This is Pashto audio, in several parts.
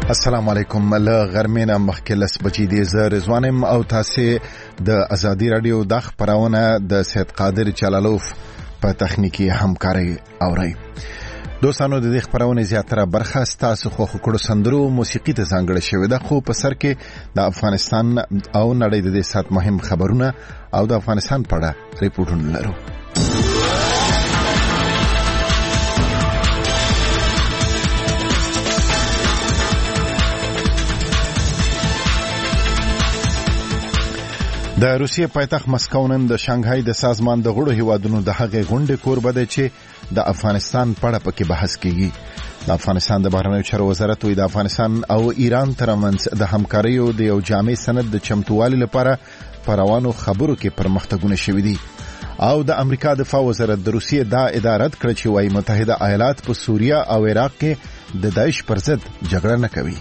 السلام علیکم. له غرمې نه مخکې 10 بجې دي. زه رضوان یم او تاسو د ازادي رادیو د خبرونه د سید قادر چلالوف په تخنیکی همکاري اورئ. دوستانو د دې خبرونه زیاتره برخه تاسو خو کړو سندرو موسیقي ته ځانګړې شوې ده، خو په سر کې د افغانستان او نړۍ د دې سات مهم خبرونه او د افغانستان په اړه ریپورتونه لرو. د روسیې پایتخت مسکو نن د شانګهای د سازمان د غړو هیوادونو د هغې غونډې کوربه ده چې د افغانستان په اړه پکې بحث کیږي. د افغانستان د بهرنیو چارو وزارت د افغانستان او ایران ترمنځ د همکاریو د یو جامع سند د چمتووالي لپاره په روانو خبرو کې پرمختګونه شوي دي او د امریکا دفاع وزارت د روسیې دا اداره کړ چې وايي متحده ایالات په سوریه او عراق کې د داعش پر ضد جګړه نه کوي.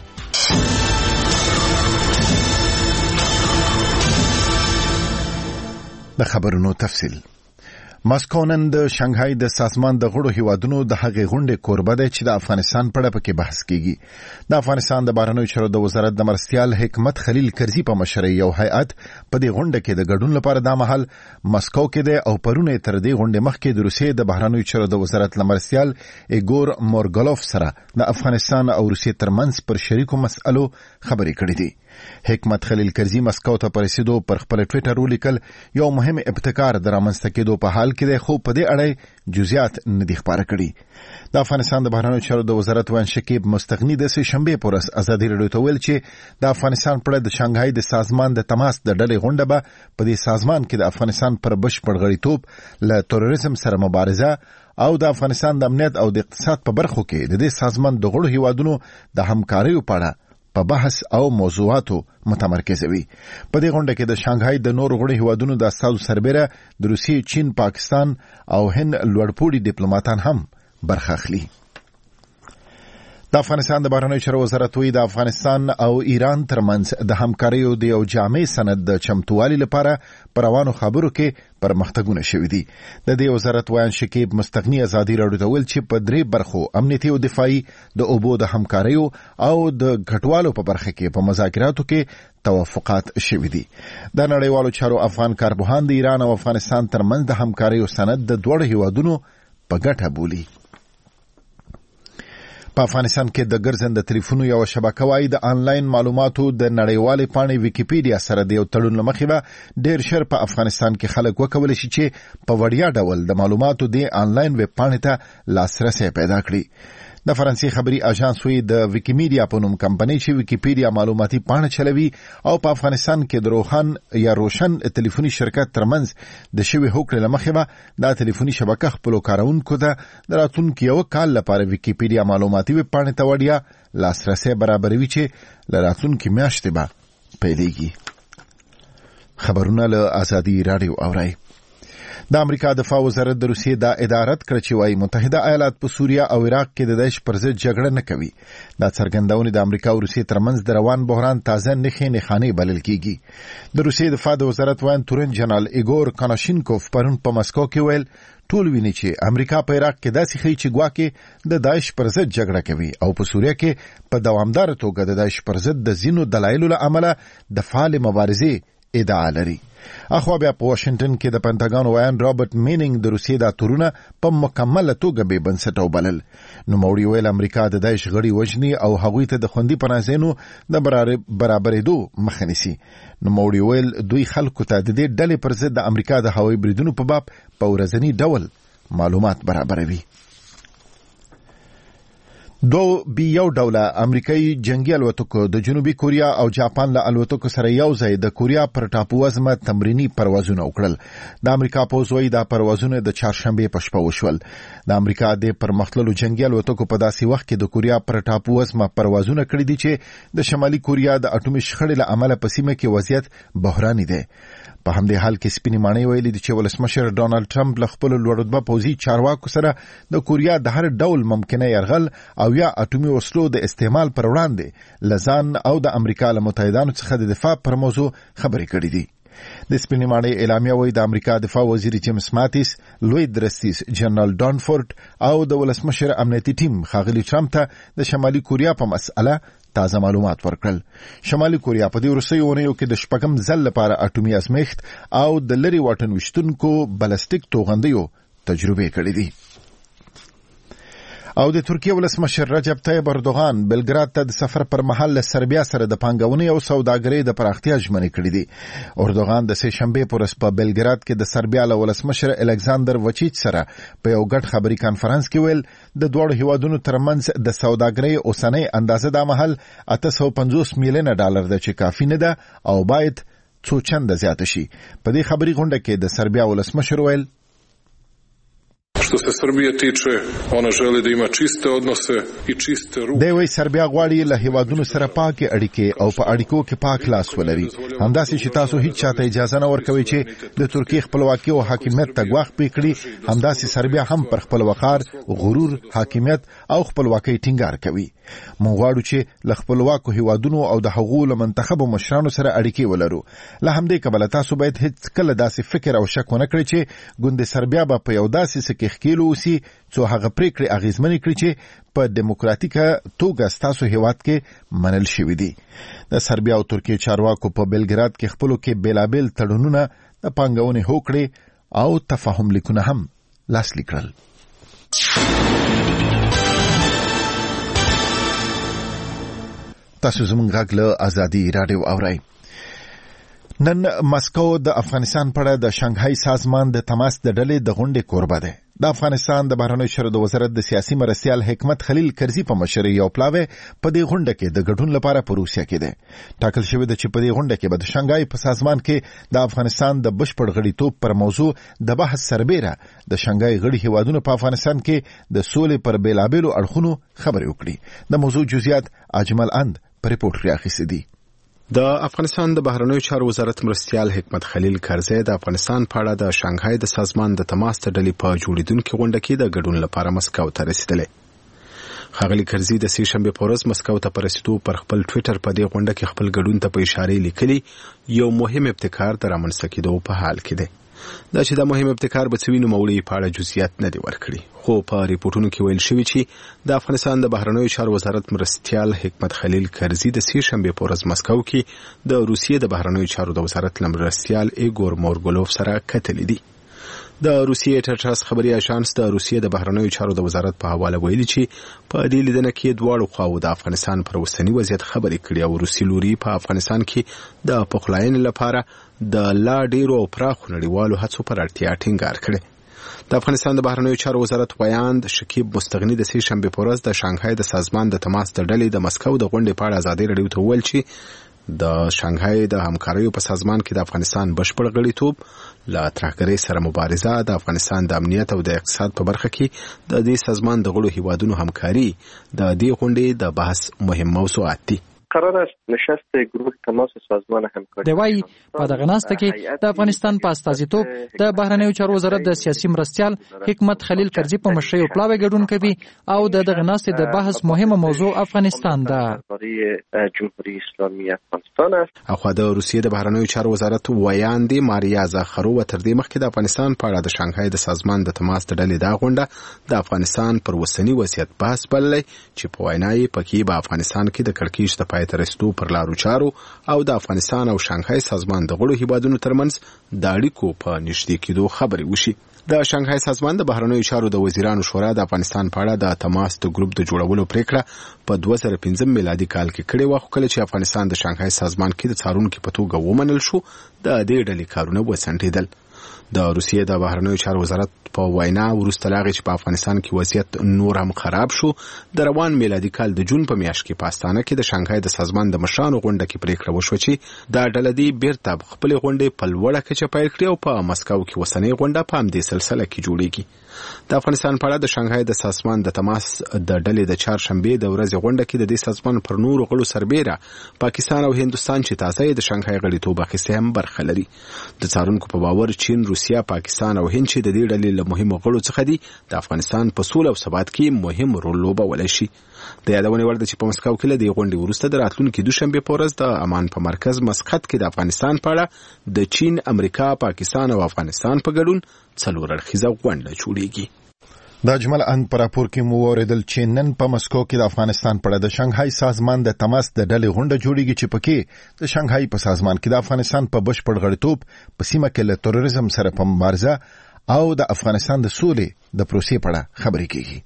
د خبرونو تفصیل. مسکو نن د شانګهای د سازمان د غړو هیوادونو د هغې غونډې کوربه ده چې د افغانستان په اړه پکې بحث کیږي. د افغانستان د بهرنیو چارو د وزارت د مرستیال حکمت خلیل کرزي په مشرۍ یو هیئت په دې غونډه کې د ګډون لپاره د محل مسکو کې ده او پرونه تر دې غونډې مخکې د روسیې د بهرنیو چارو د وزارت لمرستیال ایګور مورګلوف سره د افغانستان او روسیې ترمنځ پر شریکو مسئلو خبرې کړې دي. حکمت خلیل کرزي مسکو ته پرسیدو پر خپل ټویټر ولیکل یو مهم ابتکار د رامنځته کېدو په حال کې دی، خو په دې اړه جزئیات نه دي خبره کړي. د افغانستان د بهرنیو چارو د وزارت وان شکیب مستغنی د شنبه پر ورځ ازادي رادیو ته ویل چې د افغانستان په اړه د شانګهای د سازمان د تماس د ډلې غونډه به په دې سازمان کې د افغانستان پر بشپړ غړیتوب له تروریزم سره مبارزه او د افغانستان د امنیت او د اقتصاد په برخو کې د دې سازمان د غړو هیوادونو د همکاریو په اړه په بحث او موضوعاتو متمرکز وي. په دې غونډه کې د شانګهای د نور غړو هیوادونو د استازو سربېره د روسیې، چین، پاکستان او هند لوړپوړي ډیپلوماټان هم برخه اخلي. د افغانستان د بهرنیو چارو وزارت د افغانستان او ایران ترمنځ د همکاریو د یو جامع سند د چمتووالي لپاره پر روانو خبرو کې پرمختګونه شوي دي. د دې وزارت وان شکیب مستغنی ازادي رادیو ته ویل چې په 3 برخو امنیتي او دفاعي، د اوبو د همکاریو او د غټوالو په برخه کې په مذاکراتو کې توافقات شوي دي. د نړیوالو چارو افغان کارپوهان د ایران او افغانستان ترمنځ د همکاریو سند د دوه هیوادونو په ګټه بولي. په افغانستان کې د ګرځنده ټلیفونو یو شبکه وايي د انلاین معلوماتو د نړیوالې پاڼې ویکیپیډیا سره د یو تړون لمخې به ډېر شر په افغانستان کې خلک وکولی شي چې په وړیا ډول د معلوماتو د انلاین ویب پاڼې ته لاسرسی پیدا کړي. د فرانسې خبري اژانس وی د ویکیمیډیا په نوم کمپنۍ چې ویکیپیډیا معلوماتي پاڼه چلوي او په افغانستان کې د روحان یا روشن ټلیفوني شرکت ترمنځ د شوی هوکړې لمخې به د ټلیفوني شبکه خپل کارونکو ته د راتلونکي یو کال لپاره ویکیپیډیا معلوماتي ویب پاڼې ته وړیا لاسرسی برابروي چې له راتلونکي میاشتې به پیلېږي. خبرونه له ازادي رادیو اورئ. د امریکا دفاع وزارت د روسیې دا اداره کړ چې وايي متحده ایالات په سوریه او عراق کې د داعش پر ضد جګړه نه کوي. دا څرګندونه د امریکا او روسیې ترمنځ د روان بحران تازه نښانې بلل کیږي. د روسیې دفاع د وزارت وان تورن جنرال ایګور کاناشینکوف پرون په مسکو کې ویل ټول ویني چې امریکا په عراق کې داسې ښیي چې ګواکې د داعش پر ضد جګړه کوي او په سوریه کې په دوامدار توګه د داعش پر ضد د ځینو دلایلو له امله د فعال مبارزې ادعا لري. اخوا بیا په واشنگټن کې د پنټاګان وایان رابرټ مینینګ د روسیې د تورونه په مکمله توګه به بنسټ وبلل. نو موړي ویل امریکا د داعش غړي وژني او هغوی ته د خوندي پناهځایونو د برابرېدو مخه نیسي. نو موړي ویل دوی خلکو ته د دې ډلې پر ضد د امریکا د هوایي بریدونو په باب په ورځني ډول معلومات برابروي. یو ډوله امریکایي جنگي الوتکو د جنوبي کوریا او جاپان له الوتکو سره یو ځای د کوریا پر ټاپو وزمه تمرینی پروازونه وکړل. د امریکا پوځ وايي دا پروازونه د چهارشنبه په شپه وشول. د امریکا د پرمختللو جنگي الوتکو په داسې وخت کې د کوریا پر ټاپو وزمه پروازونه کړی دي چې د شمالي کوریا د اټومي شخړې له امله په سیمه کې وضعیت بحراني دی. په همدې حال کې سپینې ماڼۍ ویلي دي چې ولسمشر ډونالد ټرمپ له خپل لوړرتبه پوځي چارواکو سره د کوریا د هر ډول ممکنه یرغل او یا اټومي وسلو د استعمال پر وړاندې لزان او د امریکا له متحدانو څخه د دفاع پر موضوع خبرې کړې دي. د سپینې ماڼۍ اعلامیه وایي د امریکا دفاع وزیر جیمز ماتیس، لوی درستیز جنرال ډانفورد او د ولسمشر امنیتي ټیم ښاغلي ټرمپ ته د شمالي کوریا په مسأله تازه معلومات ورکړل. شمالي کوریا په دې وروستیو اونیو کې د شپږم ځل لپاره اټومي ازمېښت او د لرې واټن ویشتونکو بلستیک توغندیو تجربې کړې دي. او د ترکیه ولسمشر رجب طیب اردوغان بلګراد ته د سفر پر مهال له سربیا سره د پانګونې او سوداګرۍ د پراختیا ژمنې کړې دي. اردوغان د سه شنبې پر ورځ په بلګراد کې د سربیا له ولسمشر الکساندر وچیچ سره په یو ګډ خبري کانفرنس کې ویل د دوه هیوادونو ترمنځ د سوداګرۍ اوسنۍ اندازه د مهال 850 میلیون ډالر ده چې کافي نه ده او باید څو چنده زیاته شي. په دې خبري غونډه کې د سربیا ولسمشر ویل Što se Srbije tiče, ona želi da ima čiste odnose I čiste ruke. دوی سربیا غواړي له هیوادونو سره پاکه اړیکې او په اړیکو کې پاک لاس ولري. همداسې چې تاسو هیڅ چاته اجازه نه ورکوي چې د ترکیه خپلواکي او حاکمیت ته ګواښ پکړي. همداسې سربیا هم پر خپل وقار، غرور، حاکمیت او خپلواکي ټینګار کوي. موږ غواړو چې له خپلواکو هیوادونو او د هغو له منتخبو مشرانو سره اړیکې ولرو. له همدې کبله تاسو باید هیڅ کله داسې فکر او شک ونه کړئ چې ګوند سربیا به په یو داسې سکه خکیلو اوسي څو هغه پریکړې اغیزمنې کړي چې په دیموکراتیکه توګه ستاسو هیواد کې منل شوي دي. د سربیا او ترکیه چارواکو په بلګراد کې خپلو کې بیلابیل تړونونه د پانګونې هوکړې او تفاهم لیکونه هم لاسلیک کړل. تاسو زموږ غږ له ازادي رادیو اورئ. نن مسکو د افغانستان په اړه د شانګهای سازمان د تماس د ډلې د غونډې کوربه ده. د افغانستان د بهرنیو چارو د وزارت د سیاسي مرستیال حکمت خلیل کرزي په مشرۍ یو پلاوی په دې غونډه کې د ګډون لپاره په روسیه کې ده. ټاکل شوی ده چې په دې غونډه کې به د شانګهای په سازمان کې د افغانستان د بشپړ غړیتوب پر موضوع د بحث سربېره د شانګهای غړي هیوادونو په افغانستان کې د سولې پر بیلابیلو اړخونو خبرې وکړي. د موضوع جزئیات اجمل اند په ریپورت کې راخیستي دي. د افغانستان د بهرنیو چارو وزارت مرستیال حکمت خلیل کرزی د افغانستان په اړه د شانګهای د سازمان د تماس د ډلې په جوړیدونکو غونډه کې د ګډون لپاره مسکو ته رسیدلی. ښاغلي کرزي د سه شنبې په ورځ مسکو ته په رسیدو پر خپل ټویټر په دې غونډه کې خپل ګډون ته په اشاره لیکلي یو مهم ابتکار د رامنځته کېدو په حال کې دی. دا چې دا مهم ابتکار به څه وي نوموړي په اړه جزئیات نه دي ورکړي، خو په ریپورتونو کې ویل شوي چې د افغانستان د بهرنیو چارو وزارت مرستیال حکمت خلیل کرزي د سه شنبې په ورځ مسکو کې د روسیې د بهرنیو چارو د وزارت مرستیال ایګور مورګولوف سره کتلې دي. د روسیې ټرټاس خبري اژانس د روسیې د بهرنیو چارو د وزارت په حواله ویلي چې په دې لیدنه کې دواړو خواو د افغانستان پر اوسنی وضعیت خبرې کړې او روسي لوري په افغانستان کې د پخلاینې لپاره د لا ډیرو او پراخو نړیوالو هڅو پر اړتیا ټینګار کړی. د افغانستان د بهرنیو چارو وزارت ویاند شکیب مستغنی د سه شنبې په ورځ د شانګهای د سازمان د تماس د ډلې د مسکو د غونډې په اړه ازادي رادیو ته وویل چې د شانګهای د همکاریو په سازمان کې د افغانستان بشپړ غړیتوب له ترهګرۍ سره مبارزه، د افغانستان د امنیت او د اقتصاد په برخه کې د دې سازمان د غړو هیوادونو همکاري د دې غونډې د بحث مهم موضوعات دي. قرار است نشست گروه تماس سازمان همکاری دی وایي په دغه ناسته کې د افغانستان په استازیتوب د بهرنیو چارو وزارت د سیاسي مرستیال حکمت خلیل کرزي په مشرۍ او پلاوی ګډون کوي او دغه ناسته د بحث مهمه موضوع افغانستان ده. جمهوری اسلامی افغانستان است. اخو د روسیې د بهرنیو چارو وزارت ویاندې ماریا زاخرووا تر دې مخکې د افغانستان په اړه د شانګهای د سازمان د تماس د ډلې دا غونډه د افغانستان پر وسنی وضعیت بحث بللی چې په وینا یې پکې به افغانستان کې د کړکېچ د پای ته رسیدو پر لارو چارو او د افغانستان او شانګهای سازمان د غړو هیوادونو ترمنځ د اړیکو په نږدې کېدو خبرې وشي. د شانګهای سازمان د بهرنیو چارو د وزیرانو شورا د افغانستان په اړه د تماس د ګروپ د جوړولو پریکړه په 2015 میلادي کال کې کړې وه، خو کله چې افغانستان د شانګهای سازمان کې د څارونکو په توګه ومنل شو د دې ډلې کارونه وڅنډېدل. د روسیې د بهرنیو چارو وزارت په وینا وروسته لاغې چې په افغانستان کې وضعیت نور هم خراب شو، د روان میلادي کال د جون په میاشت کې په استانه کې د شانګهای د سازمان د مشرانو غونډه کې پریکړه وشوه چې دا ډله دې بیرته خپلې غونډې په لوړه کچه پیل کړي او په مسکو کې اوسنۍ غونډه په همدې سلسله کې جوړیږي. د افغانستان په اړه د شانګهای د سازمان د تماس د ډلې د چهارشنبې د ورځې غونډه کې د دې سازمان پر نورو غړو سربېره پاکستان او هندوستان چې تازه د شانګهای غړیتوب اخیستی هم برخه لري. د څارونکو په باور چین، روسیه، پاکستان او هند چې د دې ډلې له مهمو غړو څخه دي د افغانستان په سوله او ثبات کې مهم رول لوبولی شي. د یادونې وړ ده چې په مسکو کې له دې غونډې وروسته د راتلونکي دوشنبې په ورځ د امان په مرکز مسقط کې د افغانستان په اړه د چین، امریکا، پاکستان او افغانستان په ګډون 4 اړخیزه غونډه جوړیږي. د اجمل ان پر راپور کې مو اوریدل چې نن په مسکو کې د افغانستان په اړه د شانګهای سازمان د تماس د ډلې غونډه جوړیږي چې پکې د شانګهای په سازمان کې د افغانستان په بشپړ غړیتوب په سیمه کې له تروریزم سره په مبارزه او د افغانستان د سولې د پروسې په اړه خبرې کیږي.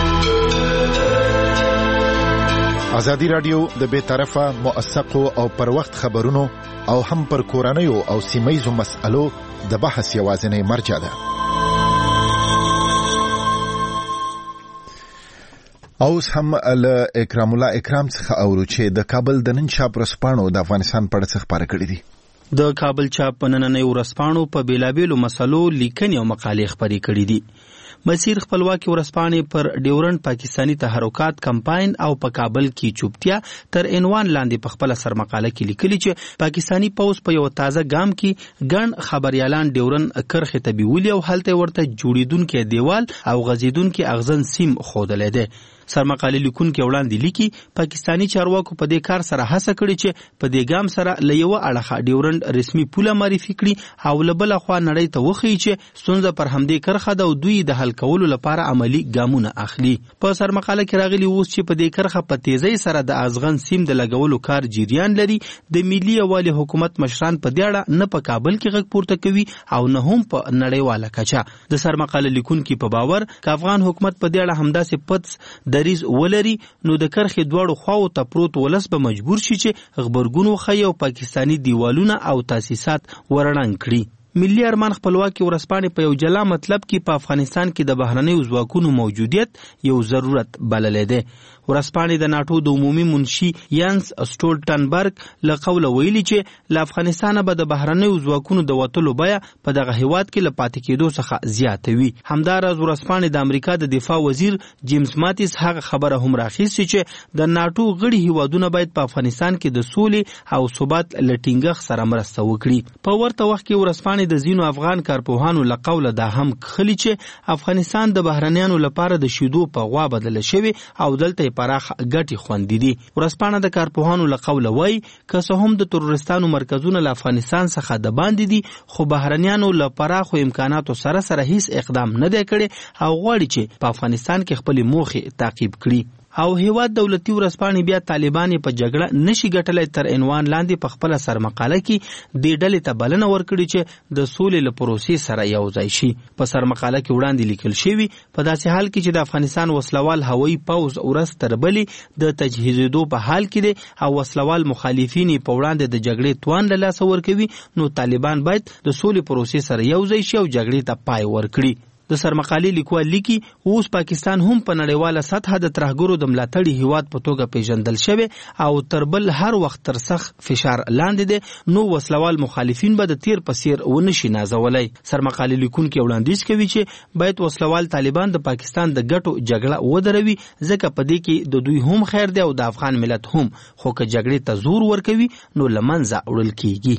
ازادي رادیو د بے طرفه، موثقو او پر وخت خبرونو او هم پر کورنیو او سیمه‌یزو مسألو د بحث یوازینی مرجع ده. اوس هم له اکرام الله اکرام څخه اورو چې د کابل د نن چاپ ورځپاڼو د افغانستان په اړه څه خبرې کړې دي. د کابل چاپ په نننۍ ورځپاڼو په بیلابیلو مسلو لیکنې او مقالې خپرې کړې دي. مسیر خپلواکي ورځپاڼې پر ډیورنډ پاکستانی تحرکات کمپاین او په کابل کې چوپتیا تر عنوان لاندې په خپل سر مقاله کې لیکلي چې پاکستانی پوز په یو تازه ګام کې ګڼ خبريالان ډیورنډ کرخه ته بیولي او هلته ورته جوړیدونکو دیوال او غزیدونکو اغزن سیم خودلې ده. سرمقاله لیکونکو وړاندې لیکي پاکستانی چارواکو په دې کار سره هڅه کړې چې په دې ګام سره له یو اړخه ډیورنډ رسمي پوله معرفي کړي او له بل خوا نړۍ ته وښیي چې ستونزه پر همدې کرخه ده او دوی د حل کولو لپاره عملی ګامونه اخلي. په سرمقاله کې راغلي اوس چې په دې کرخه په تیزی سره د ازغن سیم د لګولو کار جریان لري. د ملي یوالي حکومت مشران په دې اړه نه په کابل کې غږ پورته کوي او نه هم په نړیواله کچه. د سرمقاله لیکونکو په باور ک افغان حکومت په دې اړه همداسې پټ دریز ولري نو د کرخې دواړو خواو ته پروت ولس به مجبور شي چې خبرګون وخی او پاکستانی دیوالونه او تاسیسات ورړنګ کړي. ملي ارمان خپلواکي ورځپاڼې په یو جلا مطلب کې په افغانستان کې د بهرنیو ځواکونو موجودیت یو ضرورت بللی دی. ورځپاڼې د ناټو د عمومي منشي یانس سټولټنبرګ له قوله ویلي چې له افغانستانه به د بهرنیو ځواکونو د وتلو بیه په دغه هیواد کې له پاتې کېدو څخه زیاته وي. همداراز ورځپاڼې د امریکا د دفاع وزیر جیمز ماتیس هغه خبره هم راخیستې چې د ناټو غړي هیوادونه باید په افغانستان کې د سولې او ثبات له ټینګښت سره مرسته وکړي. په ورته وخت کې ورځپاڼې د ځینو افغان کارپوهانو له قوله دا هم خلی چې افغانستان د بهرنیانو لپاره د شیدو په غوا بدل شوی او دلته پراخ ګټي خوندې دي. ورځپاڼه د کارپوهانو له قوله وایي که څه هم د تروریستانو مرکزونه له افغانستان څخه د باندې دي خو بهرنیانو له پراخو امکاناتو سره هیڅ اقدام نه دی کړی او غواړي چې په افغانستان کې خپل موخې تعقیب کړي. او هیواد دولتي ورځپاڼې بیا طالبان په جګړه نشي ګټلای تر عنوان لاندې په خپل سرمقاله کې د ډلې ته بلنه ورکړي چې د سولې له پروسې سره یو ځای شي. په سرمقاله کې وړاندې لیکل شوی په داسې حال کې چې د افغانستان وسلوال هوایي پوز ورځ تر بلې د تجهیزېدو په حال کې دي او وسلوال مخالفین په وړاندې د جګړې توان له لاسه ورکوي نو طالبان باید د سولې پروسې سره یو ځای شي او جګړې ته پای ورکړي. د سرمقالې لیکوال لیکي اوس پاکستان هم په نړیواله سطحه د ترهګرو د ملاتړي هیواد په توګه پیژندل شوی او تر بل هر وخت تر سخت فشار لاندې دي نو وسلوال مخالفین به د تیر په څیر ونشي نازولای. سرمقالې لیکونکو وړاندیز کوي چې باید وسلوال طالبان د پاکستان د ګټو جګړه ودروي ځکه په دې کې د دوی هم خیر دی او د افغان ملت هم خو که جګړې ته زور ورکوي نو لمنځه وړل کیږي.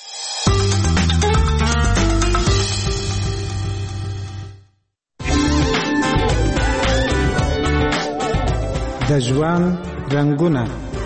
د ژوند رنگونه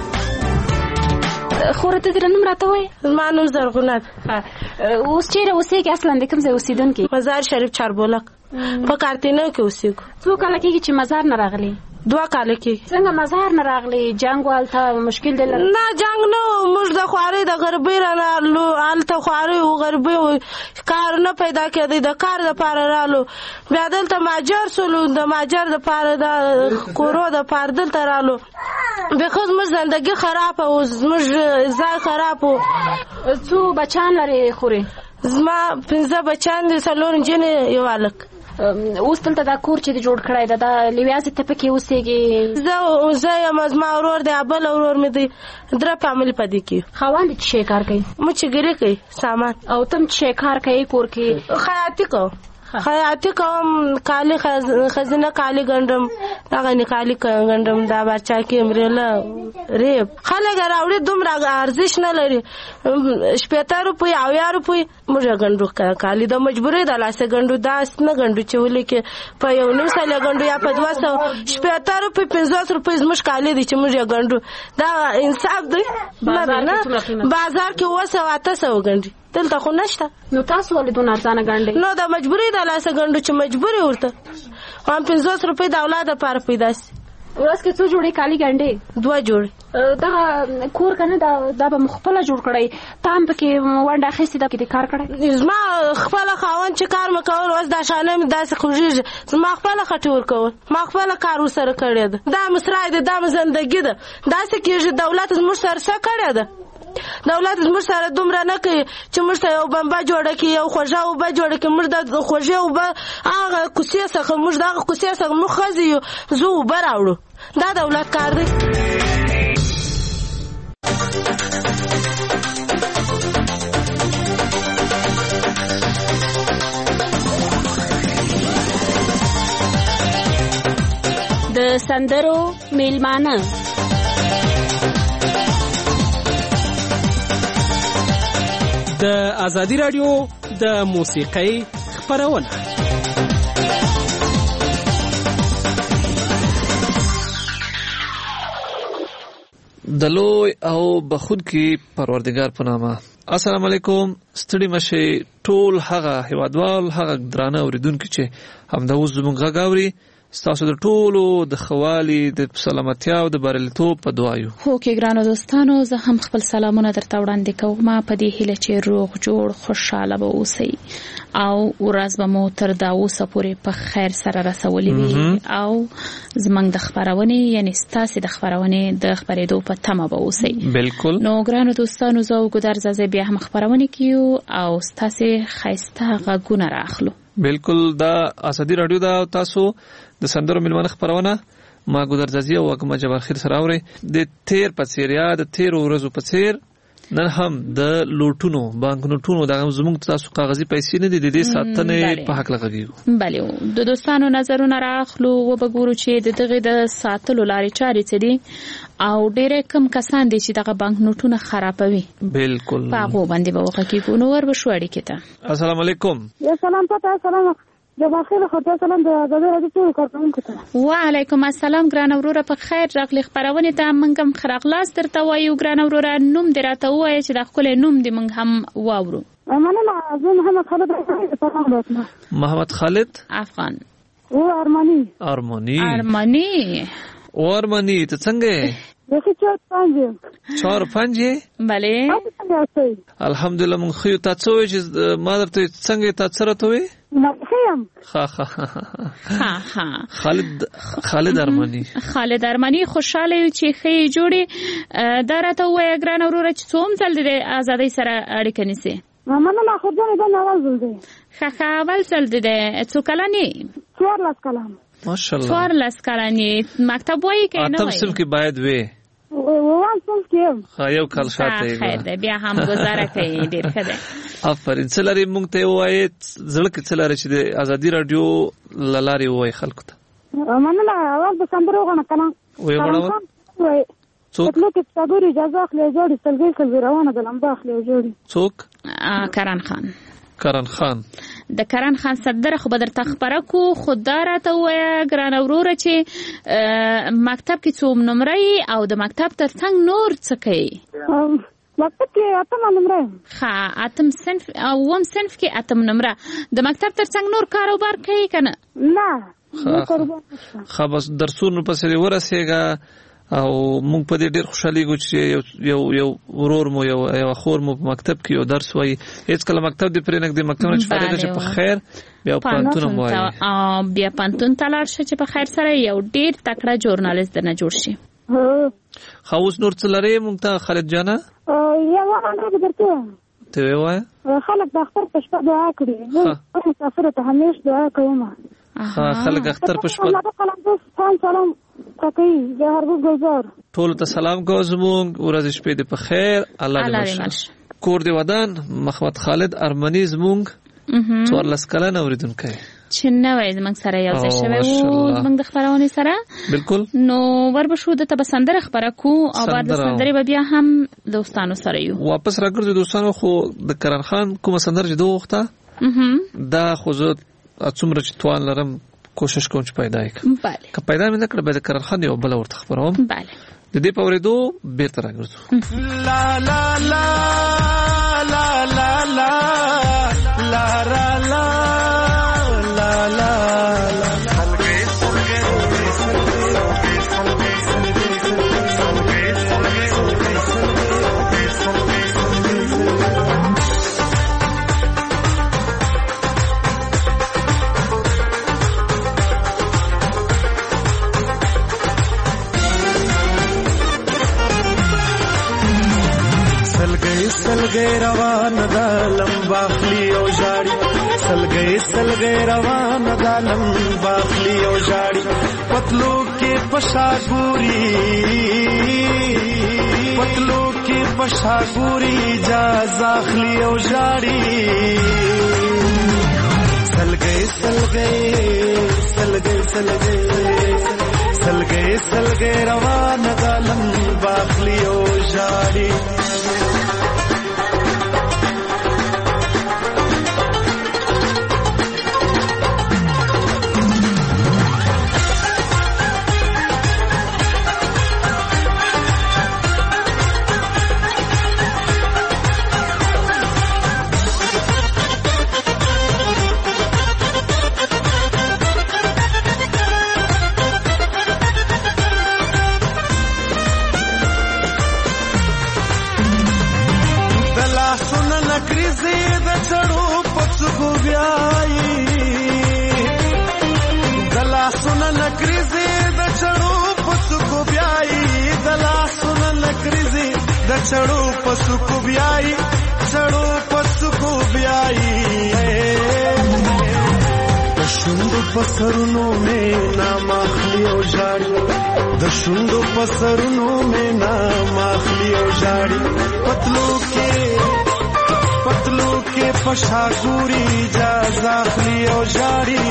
خور ته در نوم راته وای؟ زما نوم زرغونه. اوس چیرې اوسېږي؟ اصلا د کوم ځای اوسېدونکي؟ مزار شریف چاربولک په کارتینو کې اوسېږو. څو کاله کېږي چې مزار نه راغلی؟ 2 کاله کې. څنګه مزار نه راغلی؟ جنګ والته مشکل دی؟ نه جنګ نه، موږ د خوارۍ د غربۍ رالو، هلته خوارۍ و غربۍ کار نه پیدا کېدی، د کار دپاره رالو، بیا دلته ماجر سولو، د ماجر دپاره د کورو دپاره دلته رالو. بخو زموږ زندګي خرابه و، زموږ ځای خراب و. څو بچان لرې خورې؟ زما 15 بچان دي، 4 نجونې یو هلک. اوس دلته دا کور چې د جوړ کړی ده دا لیویازې ته پکې اوسېږي؟ زه یم، زما ورور دی، بل ورور مې دی، 3 فامیل په دې کې. خاوند چې کار کوي؟ مچګري کوي سامان. او تم چې کار کوي کور کې؟ خیاطي کو. خیاطی کوم، کالی خزینه کالی ګنډم، دغه نه کالی ګنډم، دا بچا کې امریله ریب خلک راوړي دومره ارزش نه لري. 70 روپۍ او 10 روپۍ موږ ګنډو کالی د مجبورۍ د لاسه ګنډو، داس نه ګنډو چې ولې کې په یو نیم ساله ګنډو یا په 200 70 روپۍ 50 روپۍ زموږ کالی دي چې موږ ګنډو. دا انصاف دی نه؟ بازار کې 200-800 ګنډي، دلته خو نشته. نو تاسو ولې دونه ارزانه ګنډئ؟ نو د مجبورۍ د لاسه ګنډو چې مجبوري ورته هم 50 روپۍ د اولاد لپاره پیدا سي. ورځ کې څو جوړې کالی ګنډې؟ 2 جوړې. دغه کور کنه دا به مخفله جوړ کړی، تام پکې ونډه اخیستې ده کې کار کړی؟ زما خپل خاوند چې کار مکول اوس دا شانه مې داسې خوږیږي، زما خپل خټې ورکول، ما خپل کار ورسره کړی ده. دا مسرای ده، دا زندګي ده، داسې کېږي. دولت زموږ سره څه کړی ده؟ دولت زموږ سره دومره نه کوي چې موږ ته یو بمبه جوړه کړي، یو خوږه اوبه جوړه کړي. موږ د خوږې اوبه هغه کوڅې څخه موږ دغه کوڅې څخه موږ ښځې یو، زه اوبه راوړو. دا دولت کار دی. د سندرو میلمانه د ازادي رادیو د موسیقۍ خپرونه. د لوی او بخونکي پروردګار په نامه. السلام علیکم. ستړي مشه ټول هغه هیوادوال، هغه درانه اوریدونکو چې همدا اوس زموږ غږ اوري. ستاسو د ټولو د خوالي، د سلامتیا او د بریالیتوب په دعا یو. هو کې ګرانو دوستانو، زه هم خپل سلامونه درته وړاندې کوم په دې هیله چې روغ جوړ خوشاله به اوسئ او ورځ به مو تر دا اوسه پورې په خیر سره رسولې وي او زموږ د خبرونې یعنی ستاسو د خبرونې د خبرېدو په تمه به اوسئ. بالکل. نو ګرانو دوستانو، زه وګدار زازه بیا هم خبرونه کیو او ستاسو خیسته غږونه راخلو. بالکل. دا ازادي رادیو دا تاسو د سندرو میلمانه خبرونه ما ګودرځي او وګما جبر خیر سره اوري. د تیر په څیر یا د تیر ورځو په څیر نن هم د لوټونو بانک نوټونو د زموږ تاسو کاغذي پیسې نه دي د دې ساتنې په حق لګیږي. بله، د دوستانو نظرونه راخلو او وګورو چې دغه د ساتلو لارې چارې څه دي او ډېر کم کسان دي چې دغه بانک نوټونه خرابوي. بالکل. په هغه باندې به وکړي کو نو ور بشوړی کته. السلام علیکم. یا سلام پتا. سلام جواب خیر خدای سلام د غزه راځي ټول کارکونکو ته. وعلیکم السلام ګران وروره، په خیر راغلی خبرونه ته منګم خراغلاس درته وایو. ګران وروره، نوم دراته وایي چې د خپل نوم دې منګ هم واورو. مننه. زه محمد خالد افغان. محمد خالد افغان. او ارمانی. ته څنګه؟ دغه 4-5 بله. الحمدلله مونږ خو تاسو چې ما درته څنګه تاسو راته وي؟ خالد ارمانی خوشاله یو چې خې جوړي درته وای ګران وروره چې څوم ځل د ازادۍ سره اړیکه نیسي. مننه. خو ځنه دا اول ځل دی. اول ځل دی. څو کلنی؟ 14 کلن. ماشاءالله. 14 کلنی. مکتب وای کې نه وای؟ اتم صنف کې باید وي. وانسل کې یو کال شاته خیر دی، بیا هم گزاره کوي. ډیر ښه دی. افرین. څلری مونږ ته وایي زړه کې څلری چې د ازادي رادیو لاري وای خلکو ته. مننه. اول د سندرو غنه کنه وای غواړم. څوک ته څنګه اجازه اخلي جوړي تلګي روانه ده لمبا اخلي جوړي. څوک؟ کرن خان. د کرن خان صدر خو بدر تخبره کو خوددار ته وای ګران وروره چې مکتب کې څوم نمرې او د مکتب ترڅنګ نور څه کوي؟ مکتب کې اتم نمره. اتم صنف او وم صنف کې اتم نمره. د مکتب ترڅنګ نور کاروبار کوي کنه؟ نه. بس درسونو پسې ورسېګا او مونږ په دې ډېر خوشالي ګو چې یو ورور مو یو خور مو په مکتب کې یو درس وایي. هیڅ کله مکتب دې پرې نه دی. مکتب نه فارغ چې په خیر بیا پانتون مو وایي. بیا پانتون تلار شي چې په خیر سره یو ډېر تکړه ژورنالیست نه جوړ شي. خاوس نور څه لري مونږ ته خالد جانا؟ یا وانه درته ته وایي خلک د اختر په شپه دعا کړي. زه مسافر ته همیش دعا کوم. خلک اختر په شپه سلام کوي. د هر ګزار ټول ته سلام کوم. زموږ ورځ شپې دې په خیر. الله دې مشه. کور دې ودان. محمد خالد ارمنی زموږ 14 کلن اوریدونکي چې نوې زمنګ سره یو ځای شوی وو زمنګ د خبرونه سره بالکل نو وربشو د تب سندره خبره کو او بعد سندره به بیا هم دوستانو سره یو واپس راګرځو دوستانو خو د کرن خان کوم سندره چې دوه وخته دا خو زه څومره چې توان لرم کوشش کوم چې پیدا کړم bale که پیدا مې نکړ به د کرن خان یو بل ورته خبروم bale د دې په ورېدو بیرته راګرځو لا لا لا لا لا لا لا لا لا سلګي روان دا لمبا خلی او جاړي سلګي روان دا لمبا خلی او جاړي پتلو کې پشاګوري جا زاخلی او جاړي سلګي روان دا لمبا خلی او جاړي चढ़ो पशु को ब्याई दशुंड पसरुनों में नाम आखलियो जाड़ी दशुंड पसरुनों में नाम आखलियो जाड़ी पतलों के पशागुरी जा जाखलियो जाड़ी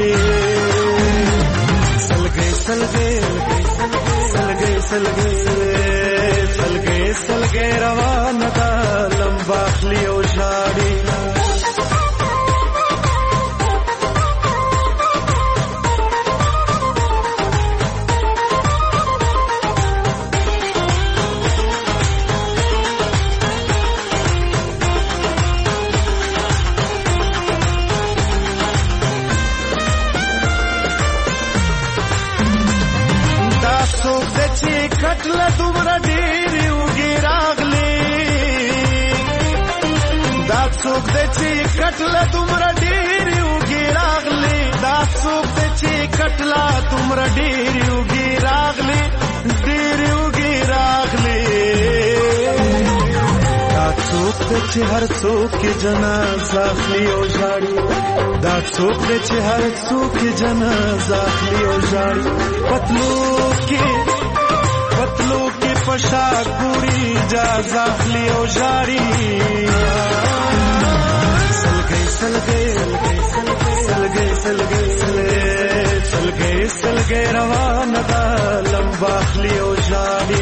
सलगे रवान दा लंबा खलियो जाड़ी कटला तुमरा डेरी उगे रागले दात सोक देची कटला तुमरा डेरी उगे रागले दात सोक देची कटला तुमरा डेरी उगे रागले दात सोक देची हर सोक के जनाजा खलियो जाड़ी दात सोक देची हर सोक के जनाजा खलियो जाड़ी पतलों के पशागुरी जा जाखलियो जारी सलगे रवान दा लंबा खलियो जारी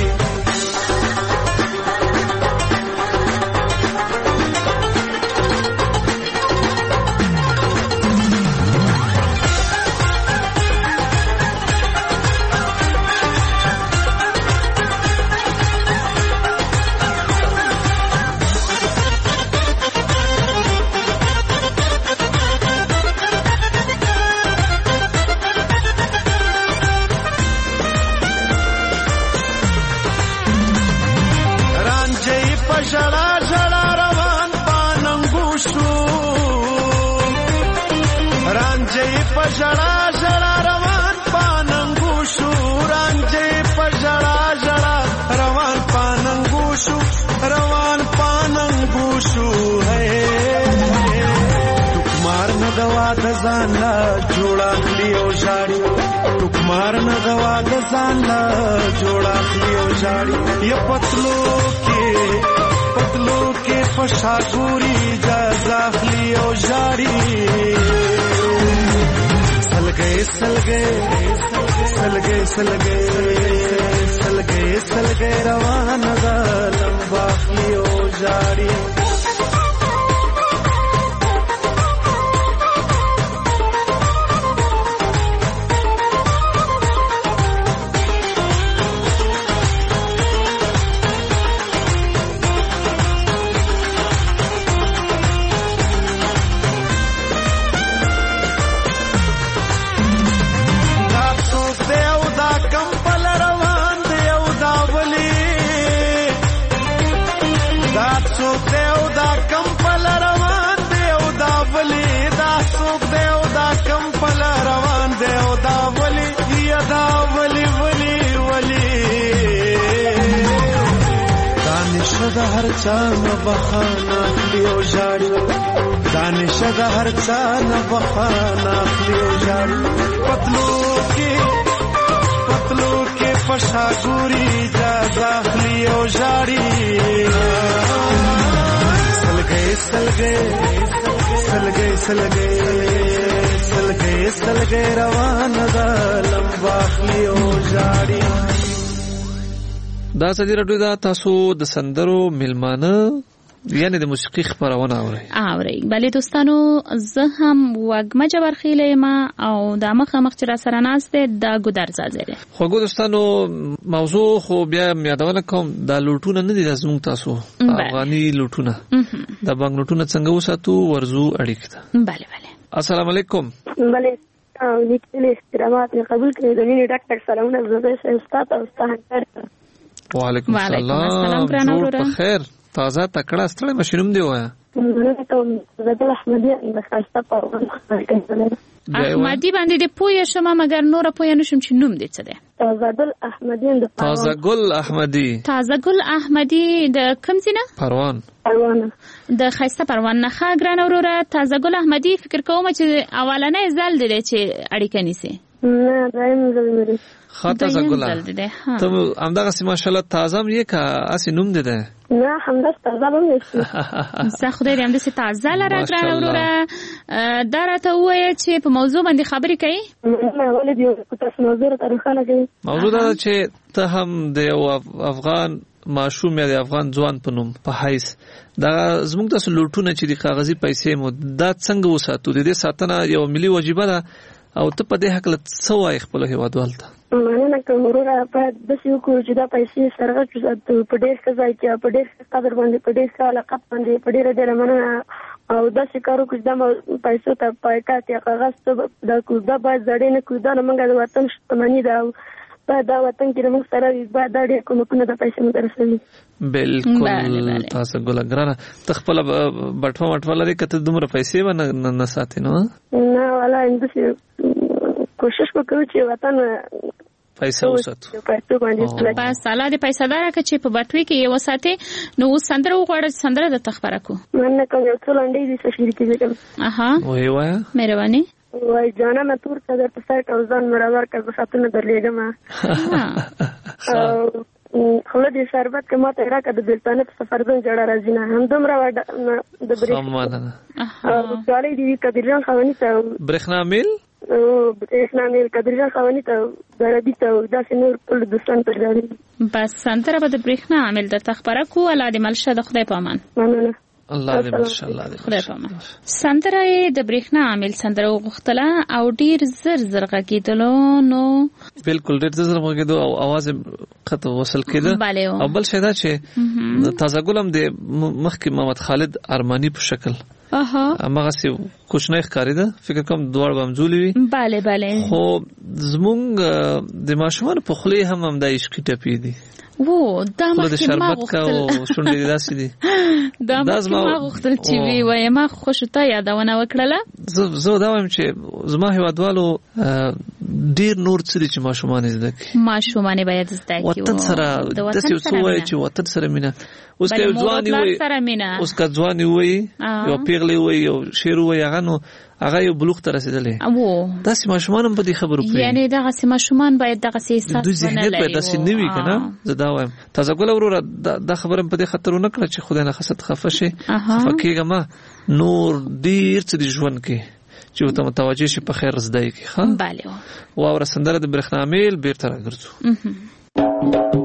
जड़ा जड़ा रवान पानंगुशु रांझे पर जड़ा जड़ा रवान पानंगुशु है टुकमार न दवा दजाना जोड़ा लियो जाड़ी टुकमार न दवा दजाना जोड़ा लियो जाड़ी ये पतलों के पशागुरी जा जाखलियो जाड़ी سلګي سلګي سلګي سلګي روان ده لمبا خلیو جاړي د هر چا نه بخانه کلیو جاړي دانش د هر چا نه بخانه کلیو جاړي پتلو کې پښا ګوري جا کلیو جاړي سلګي سلګي سلګي سلګي سلګي سلګي روان ده لمبا کلیو جاړي دا ازادي راډیو دا تاسو د سندرو میلمانه یعنی د موسیقي خبرونه اورئ بلې دوستانو زه هم وګمه جبرخیله ما او د مخه چې را سره ناشته د ګودر زازره خو دوستانو موضوع خو بیا یادونه کوم د لوټونه نه دي زموږ تاسو افغاني لوټونه د بانګ لوټونه څنګه وساتو ورزو اړیکته bale السلام علیکم bale او لیکل استرامات قبول کړئ د مینې ډاکټر سلامونه زده استاد او استاد وعلیکم السلام جوړ په خیر تازه تکړه ستړی مشروم دی وایا زادل احمدی احمدی باندې د پوهه شمه مګر نور پوهه نشم چې نوم دې څه دی زادل احمدی تازه ګل احمدی د کوم ځای نه پروان د خیسته پروان نه ښاګران وروره تازه ګل احمدی فکر کوم چې اولنې ځل دی چې اړیکه نیسي نه دایم ځل مری خاطر زګلا ته همدغه سي ماشاءالله تازه مې کا اسی نوم دي ده نه همدا تازه نوم نشي زه خدای دې همدا سي تازه لره ګران وروره درته وایي چې په موضوع باندې خبرې کوي نه ولې دی تاسو موضوع ته روښانه کوي موضوع دا چې ته هم د افغان ماشوم یا د افغان ځوان په نوم په حیث دا زموږ تاسو لوټونه چې د کاغذي پیسې مو دا څنګه وساتو د دې ساتنه یو ملي واجبہ ده او ته په دې حق له څه وایې خپل هیوادوال ته مننه کوم وروره په داسې وکړو چې دا پیسې سرغه په ډېر ښه ځای کې په ډېر قدر باندې په ډېر ښه علاقت باندې په ډېره مننه او داسې کار وکړو چې دا پیسو ته پایکاټ یا کاغذ دا باید زړې نه کړو دا موږ د وطن شتمني ده باید دا وطن کې موږ سره باید دا ډېر کومکونه د پیسې موږ رسوي بالکل تاسو ګل ګرانه تخپل بټوا لري کته دومره پیسې نه ساتي نو نه ولا اندسي کوشش وکړو چې وطن پیسې وساتو بس الله دې پیسې دار چې په بټوي کې یو ساتي نو سندره وغوړ سندره د تخبره کو مننه کوم یو څو لنډې دي شریکې دي اها وای مهرباني وای جانا مې تور قدر په سر او ځان مرور کړ ساتنه درلېګم خله دې شربت کې ماته راکړه د بلتانه په سفر ځن جوړه راځي نه هم دومره د برېښنا دې کبیرجان خوانی ته برېښنا میل کبیرجان خوانی ته دربي ته داسې نور ټول دوستان ته راځي بس سنتره به د برېښنا عامل د تخبره کو الله دې ملشه د خدای په امان مننه الله دې ماشاءالله خدای په امان سنتره د برېښنا عامل سندره وغوښتله او ډیر زر غږیدلو نو بالکل ډیر زر غږیدو او आवाज خطه وصل کېده او بل شي دا چې تازه ګلم د مخکې محمد خالد ارمانی په شکل هغه څه کوچنۍ ښکاری ده فکر کوم دوړ بمزولي وي bale خو زمونږ د ماشومان په خله هم د عشق ټپی دي وو دا مخکې ما غوښتل شونډې داسې دي دا مخکې ما غوښتل چې وی وای ما خوشته یادونه وکړله زه دا وایم چې زما هیوادوالو ډیر نور څه دي چې ماشومان زده کوي ماشومان باید زده کوي وطن سره د څه څه وای چې وطن سره مینا اوس که ځواني وای اوس که ځواني وای یو پیغلې وای یو شیر وای هغه یو بلوغ ته رسیدلې دا سم ماشومان په دې خبرو پری یعنی دا سم ماشومان باید دغه احساس ونه لري دا سم نیوي کنه زه دا وایم تاسو ګل وروره دا خبره په دې خطرونه کړ چې خدای نه خاصه خفه شي فکیګه ما نور ډیر څه دی ژوند کې چې ته متوجه شي په خیر زده کی. ها bale واوره سندره د برېښنا میل بیرته راګرځو.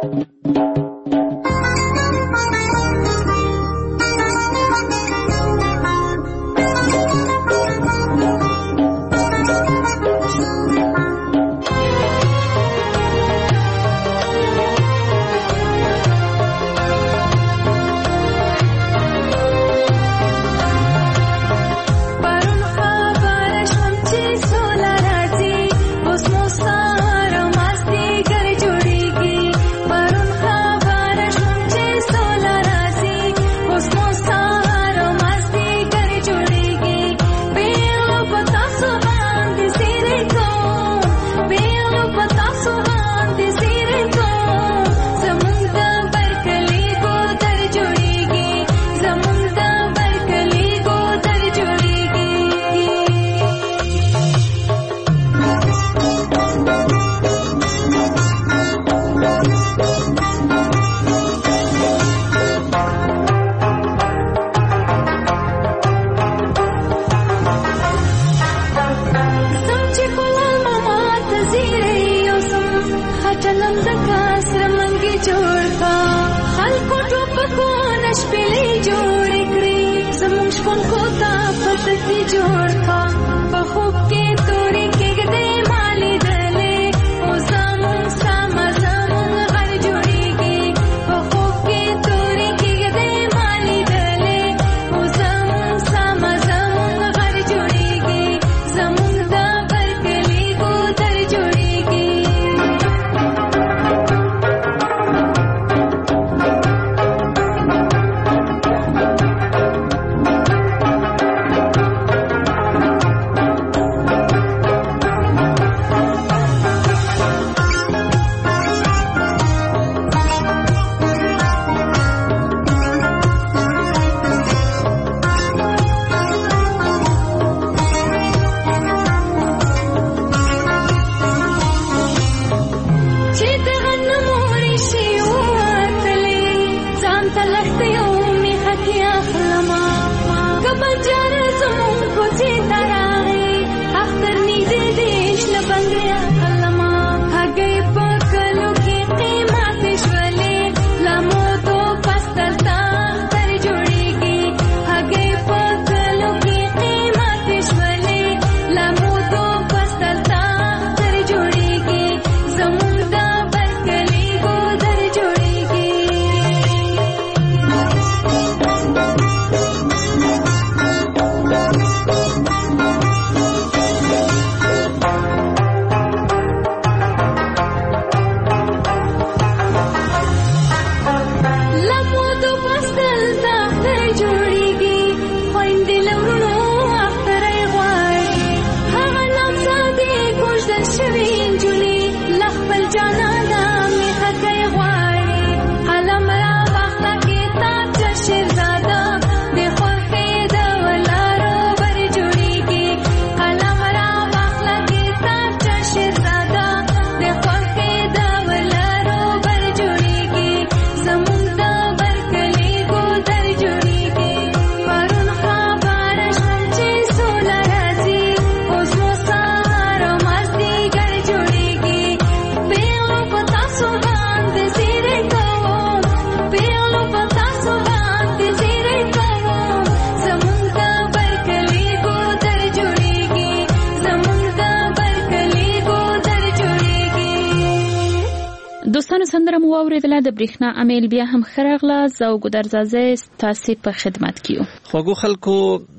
دوستانو سندره مو اوریدله د برېښنا امیل بیا هم خرغله زو ګدرزازه تاسو په خدمت کیو. خوږو خلکو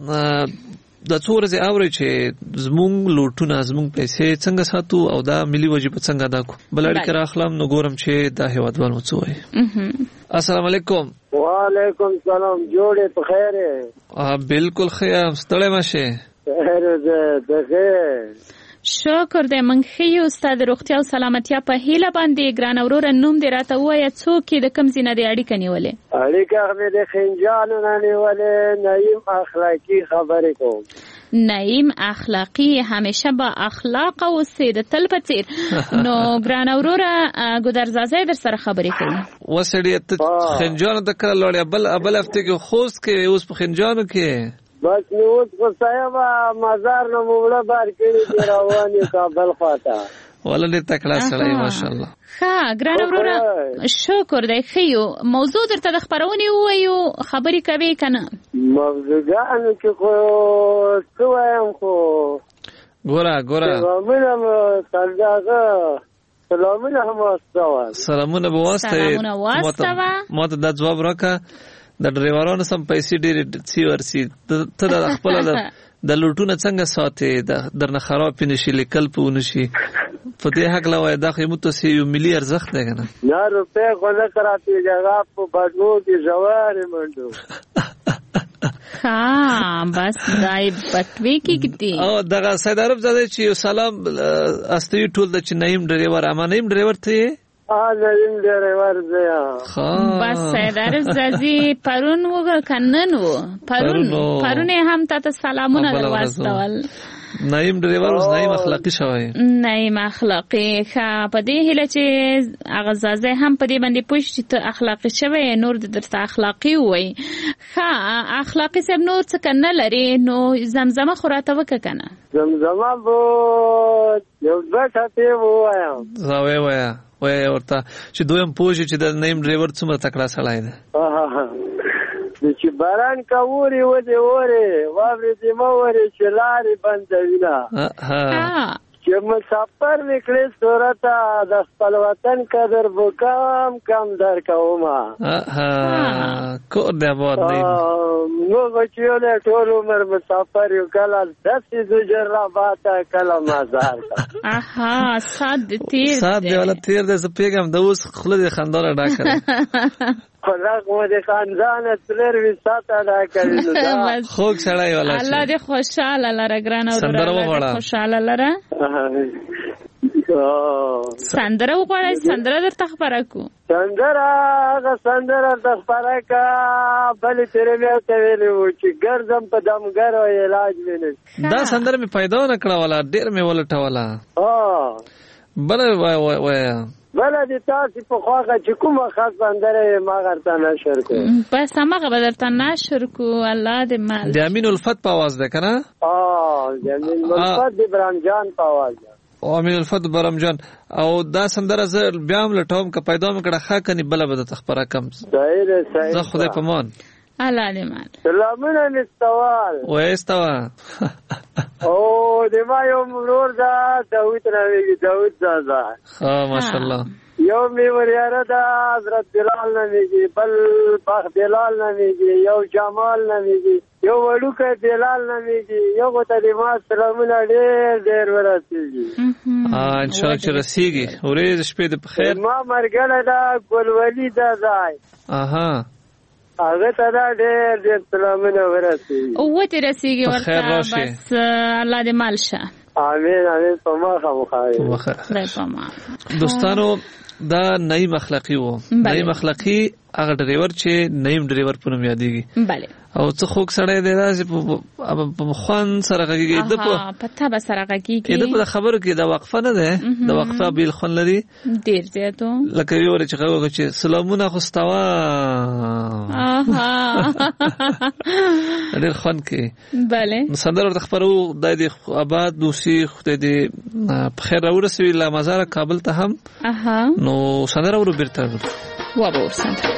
د څو ورځې اوري چې زمونږ لوټونه زمونږ پیسې څنګه ساتو او دا ملي وجیبه څنګه ادا کو. بلړ کرا اخلم نو ګورم چې دا هیوادوال مو څه وایي. السلام علیکم. وعلیکم السلام. جوړې په خیر؟ بالکل خیر. ستړی مشه؟ خیر ده خیر. شکر دې منخي استاد روغتیا او سلامتیا په هیله باندې ګران اورور نوم دې راته وایي څوک د کم زینه دې اړیکه نیولې؟ اړیکه مې د خنجان نه نیولې. نعیم اخلاقی خبرې کوم. نعیم اخلاقی همیشه با اخلاق او سید تل پڅیر نو ګران اورور ګدرزازه در سره خبرې کوي. وسړی ته خنجان د کړه لړ بل هفته کې خوست کې اوس په خنجانو کې بس نو اوس خو صاحب مزار نه موړه بار کړي دی روانې کابل خواته ولې تکړه سړی ماشاءالله. ها ګران وروره شکر دی. خيو موضوع درته د خبرونې وایو خبرې کوي کنه موضوعګانو کې خو څه وایم خو ګوره سلامونه هم واستوه. سلامونه به واستوه. ما ته دا جواب راکړه د ډریورانو سم پیسې ډېرې څي ورسي ته د خپله د لوټونه څنګه ساتې درنه خراب پې نشي لیکل پې ونشي په دې هکله وایه دا خو یې موږ ته یو ملي ارزښت دی که نه نه روپۍ خو نه خرابېږي هغه په بډو کې ژورې منډو ها بس دای بټوي کې کتی او دغه سید عرب زاده چې یو سلام استوي ټول د چې نعیم ډریور اما نعیم ډریور ته نعیم ډریور دی بس سید عرب زازي پرون وګ کنن وو پرون هم ته سلامونه درواستول. نعیم ډریور اوس نعیم اخلاقی شوی. نعیم اخلاقی ښه په دې هیله چې هغه زازه هم په دې باندې پوه چې ته اخلاقی شوی نور درته اخلاقی وای. ښه اخلاقی صاحب نور څه کنه لري نو زمزمه خو راته وکه کنه زمزمه بو یو ځکه ته وایم زاوی وای ورته چې دویم پوه چې د نعیم ډریور څومره تکړه سړی دی چې باران کاوري و دې وره واوري دې موري چې لارې بندوینه چې مسافر نکړې صورته د خپل وطن قدر وکم کم در کومه کور دې آباد دی نو بچیو له ټول عمر مسافر یو کله دسې زجر را باته کله مزار سات دې ولا تیر دې سپېګم د اوس خله دې خندانه ډاکره خلاق مو دې خاندان تلر وی ساته ډاکري خوږ سړی ولا الله دې خوشاله لره ګران او خوشاله لره سندره وغواړئ سندره درته خبره کو سندره د خبره کا بلې تیرې مې ورته ویلي وو چې ګرځم په دمګرو علاج مې نه دا سندره مې پیدا نه کړه ولا ډېر مې ولټوله بله وایه بله دې تاسې په خواږه چې کومه خاص سندره یې ما درته نشر کړو بس هماغه به درته نشر کو الله دې مال د امین الفت په اواز ده که نه د امین الفت د برامجان په اواز ده امین الفت برامجان او دا سندره زه بیا هم لټوم که پیدا مې کړه ښه کنې بله به درته خپره کم زه خدای په مان الله دې مال سلامونه مې استوال وایستوه او د ما یو ورور دا داود راویږي داود زازا ماشاءالله یو می وریاره دا حضرت بلال نمیږي بل باغ بلال نمیږي یو جمال نمیږي یو وړوکه بلال نمیږي یو ته د ما سلامونه ډېر ورسېږي ان شاء الله چې رسېږي ورځ شپې د بخیر ما مرګله دا ګلولي دا ځای هغه ته دا ډېر سلامونه ورسېږي او ته رسېږي ورته بس الله دې مال شه امين په ما خامخای دوستانو دا نعیم اخلاقی وو نعیم اخلاقی هغه ډریور چې نعیم ډریور په نوم یادېږي بله او څه خوږ سړی دی داسې په خوند سره غږېږي په طبع سره غږېږي د په خبرو کې دا وقفه نه ده د وقفه بیل خوند لري ډېر زیات لکه یو چې غږ چې سلامونه خو استوا ډېر خوند کوي بله سندره ورته خپرو دا د آباد دوسي خدای دې په خیر راورسوي له مزاره کابل ته هم نو سندره ورو بیرته وابور سندره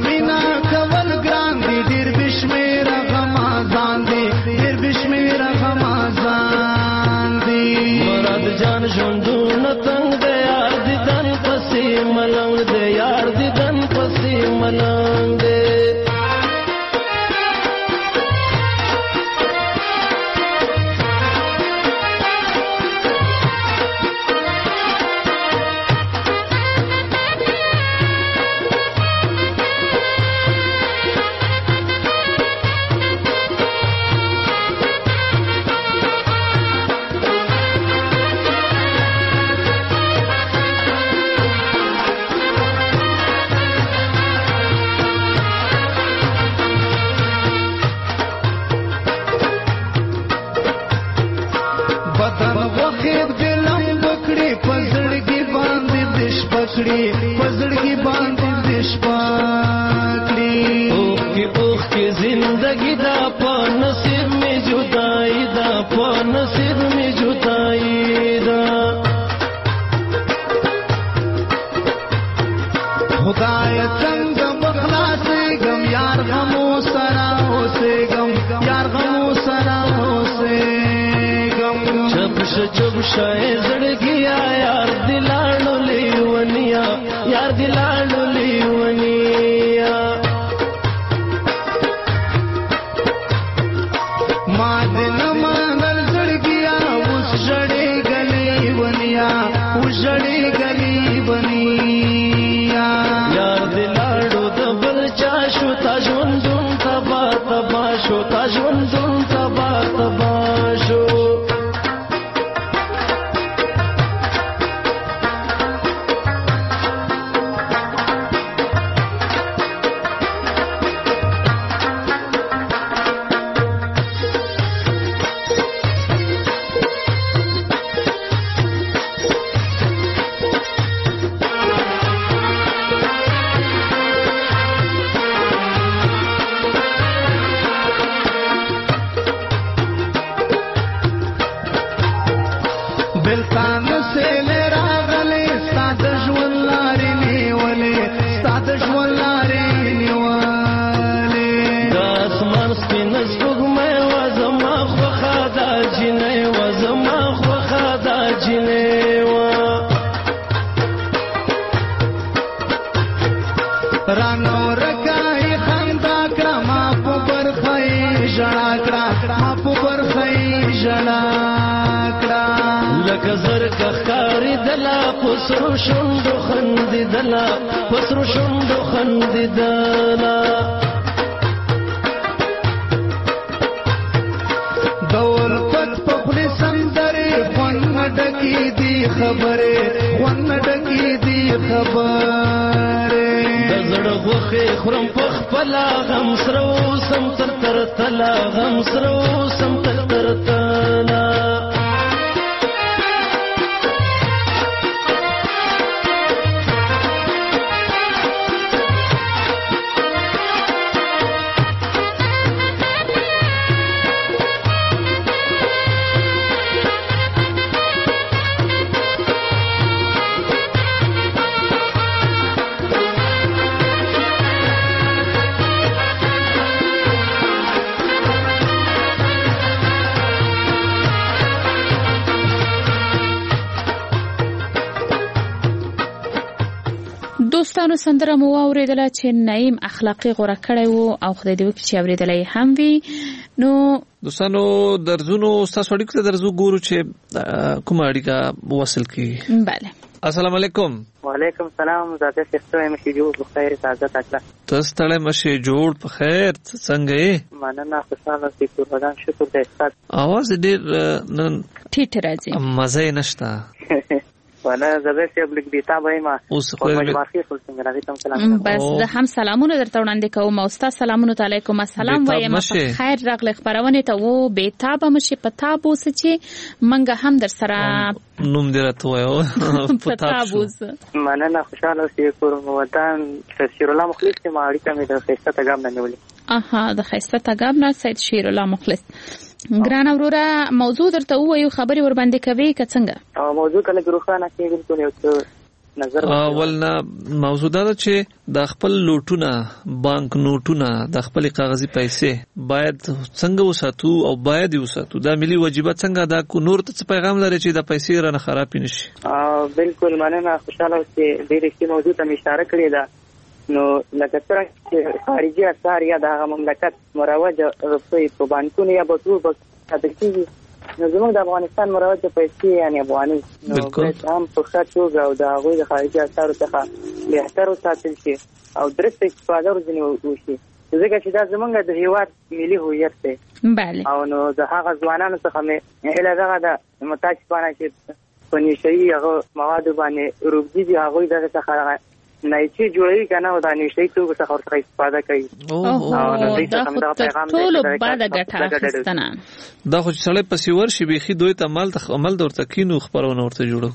ډیر بشمیره غما ځان دې ډیر بشمیره دیدن ژوندونه تنگ دی یار دیدن پسې ملنګ دی یار دیدن پسې ملنګ دی پزړګي باندې دشپاکړي اوخ کې زندګي دا په نصیب می جدائی دا په نصیب می جدائی دا خدای څنګه مخلاصې غم یار غمو سره اوسې غم یار غمو سره اوسې غم چب شای زړګي یار دلانو لیونیا یار دلانو لیونیا ما دل مانل زړګیا اوس جړې غلې ونیا اوس جړې غلې ونیا یار دلانو د بل چا شو تا ژوندون تبا تبا شو تا ژوندون تبا تبا شو پسرو شوندو خندیدلا پسرو شوندو خندیدلا دول پت پخلی سندری خون ډکی دی خبره خون ډکی دی خبره دزړه غوخه خرم پخ پلا غم سرو سم تر تر تلا غم سرو سم تر تر تلا دوستانو سندره مو اوریدله چې نعیم اخلاقی غوړه کړی وو او خدای دې وکړي چې اوریدلې هم وي. نو دوستانو درزونو تاسو اړیکو ته درزو ګورو چې کومه اړیکه وصل کی. بله السلام علیکم. وعلیکم السلام. زاده ستړی مشي جوړ په خیر تازه تکړه تاسو ستړی مشي جوړ په خیر څنګه یې؟ مننه خوشاله سي قربان شکر دې استاد. اواز دې نن ټیټ راځي مزه نشته وانا زبر چې بلګ دیتا وای ما اوس خو مجموعي خپل څنګه راځي تم سلام بس زه هم سلامونه درته وړاندې کوم او استاد سلامونه علیکم السلام وایم په خیر راغلی خبرونه ته وو بیتابه مشي پتابو چې منګه هم در سره نوم دې راته وایو پتابو مننه خوشاله سي کوم وطن شیر الله مخلص چې ما اړیکه مې د خسته تګام نه نیولې. اها د خسته تګام نه سید شیر الله مخلص. ګران اورورا موضوع درته وایو خبري ور باندې کوي که څنګه؟ موضوع کله روښانه کې بالکل یو څه نظر ولنه موضوع دا چې د خپل لوټونه بانک نوټونه د خپل کاغذي پیسې باید څنګه وساتو او باید وساتو دا ملي واجبات څنګه ادا کو نور ته پیغام لري چې د پیسې رانه خراب نشي بالکل مننه خوشاله چې ډېر ښه موضوع ته اشاره کړې ده نو لکه څنګه چې خارجي اسعار یا د مملکت مروج روپۍ په بانکونو یا بټو ساتل کیږي نو زموږ د افغانستان مروج پیسې یعنی افغاني نو باید هم په ښه توګه او د هغوی د خارجي اسعارو څخه بهتر وساتل شي او درسته استفاده ورځنې وشي ځکه چې دا زموږ د هیواد ملي هویت دی او نو د هغه ځوانانو څخه مې هیله دغه ده متاسفانه چې په نشهیي هغه موادو باندې روږدي دي هغوی دغه څخه نایچې جوړوي که نه او د نشهیي توکو څخه ورڅخه استفاده کوي دا خو تر ټولو بده ګټه اخیستنه دا خو چې سړی پسې ورشي بیخي دوی ته عمل د ورته کینو خپرونه ورته جوړه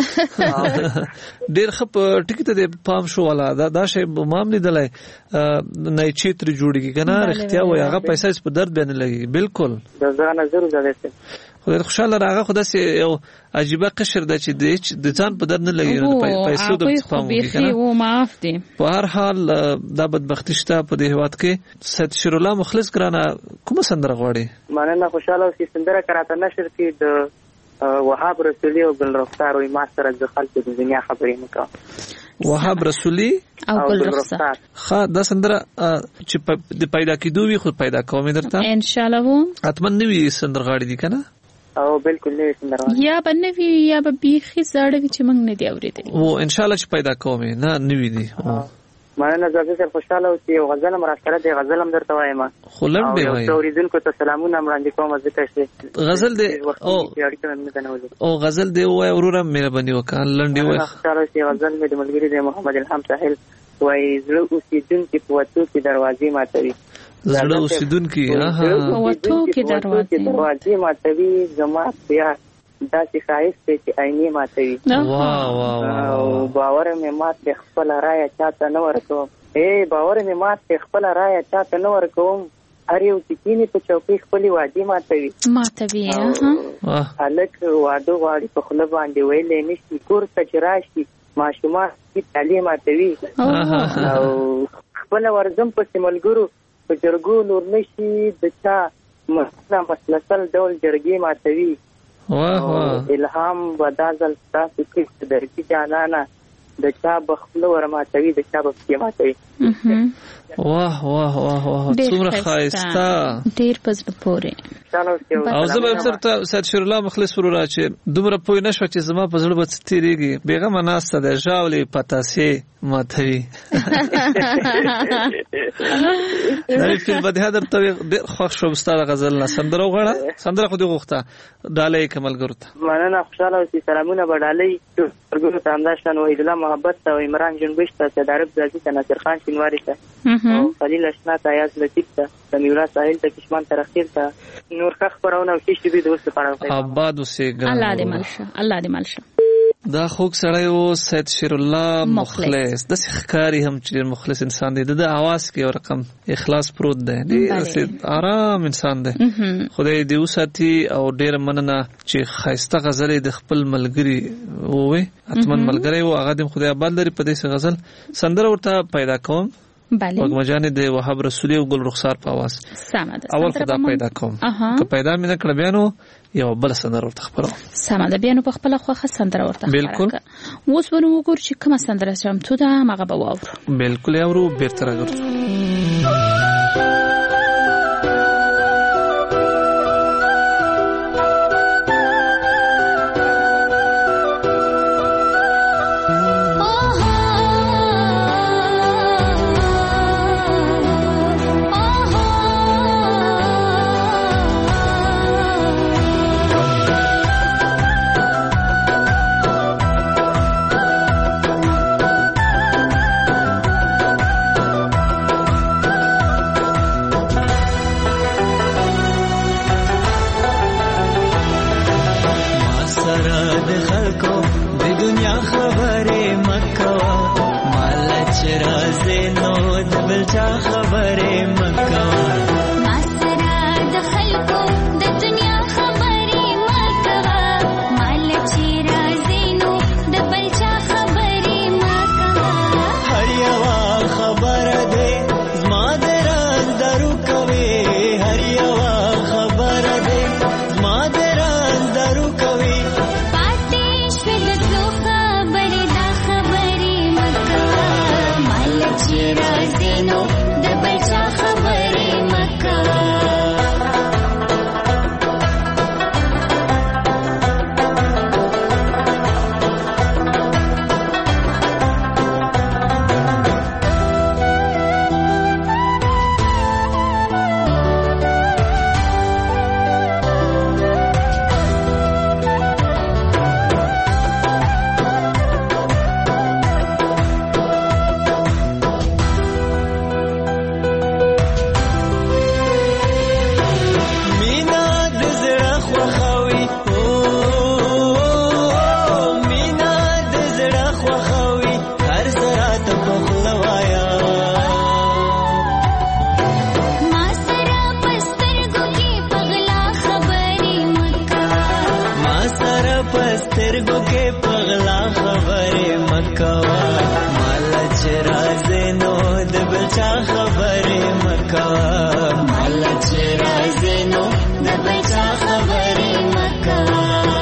ډېر ښه په ټکي ته د پام شو والا دا شی ما هم لیدلی نایچې ترې جوړېږي که نه رښتیا وایي هغه پیسه په درد بیا نه لګېږي بالکل د زړه نه زر زده خدای خوشاله راغه خو داسې یو عجیبه قشر ده چې د ځان په درد نه لګي پیسو د څخه مو معاف دي په هر حال دا بدبختی شته په دې هواد کې سید شیر الله مخلص ګرانه کومه سندره غواړي مننه خوشاله اوسې سندره کراته نشر کې د وهاب رسولي او ګل رخسار وي ما سره د خلکو د دنیا خبرې نه کوم وهاب رسولي او ګل رخسار ښه دا سندره چې د پیدا کېدو وي خو پیدا کوم درته ان شاء الله اتمن نوی سندرغاړي دي کنه او بالکل نه سندره یا بنوي یا به بیخي زړه وي چې موږ نه دی اورېدلی او ان شاء الله چې پیدا کوم نه نوی دي مننه زه سره خوشاله او چې غزل مراشره دی غزل هم درته وایم خو لنډ دی وای اوریدونکو ته سلامونه وړاندې کوم ځکه چې غزل دی او غزل دی وای وروره مهرباني وکړه لنډ وای خوشاله چې غزل مې د ملګری دی محمد الهام ساحل وای زړه اوسیدونکو په وته کې دروازې ماتوي زړه اوسیدونکو په وته کې دروازې ماتوي زما بیا داسې ښایست دی چې عینې ماتوي واه باور مې مات خپل رایه چاته نه ورکوم باور مې مات خپل رایه چاته نه ورکوم هر یو چې کینی په چوکۍ خپلې وعدې ماتوي هلک واده غواړي په خوله باندې ویلی نشي کور ته چې راشي ماشومان تعلیم ماتوي او خپله ورځم پسې ملګرو په جرګو نور نشي د چا مسلسل ډول جرګې ماتوي الهام بدازل تاسو کې درکی جانانا د چا بخله ور ماتوي د چا بخله ماتوي واه څومره خایسته ډیر پزړه پورې او زه به تر سید شیر الله مخلص ورو را چې دومره پوه نشو چې زما په زړه به تیریږي بیغمه ناسته د ژاولې پتاسې ماتوي نری فیل بده درته خوښ شو ستاره غزل نه سندره وغړه سندره خو دې غوښته ډالۍ کمل ګرته مننه خوشاله اوسې سلامونه بډالۍ ورګو ته همداشتن وحید الله محبت ته عمران جنبش ته صدارت زازي ته ناصر خان شینواری ته او خلیل اشنا ته یاز لطیف ته سمیولا ساحل ته کشمان ترخیر ته نور خخ پرونه او شش دې دوست پاره آباد اوسې الله دې ملشه دا خوږ سړی و سید شیر الله مخلص داسې ښکاري هم چې ډېر مخلص انسان دی د اواز کې یو رقم اخلاص پروت دی ډېر آرام انسان دی خدای دې وساتي او ډېره مننه چې ښایسته غزل د خپل ملګري ووې اتمن ملګری و هغه دې خدای آباد لري په دې غزل سندره ورته پیدا کوم وګمجانې د وهاب رسولي او ګل رخسار په आवाज اول خدا پیدا کوم که پیدا مې نه کړ بیا نو یو بل سندره ورته خبرو سمه ده بیا نو په خپل خوخه سندره ورته بالکل اوس ونه وګور چې کومه سندره چمتو ده هغه به واورو بالکل یاورو بیرته راګرځو خبرې پسترګو کې پغلا خبره مکوا مال چې راځي نو د بچا خبره مکوا مال چې راځي نو د بچا خبره مکوا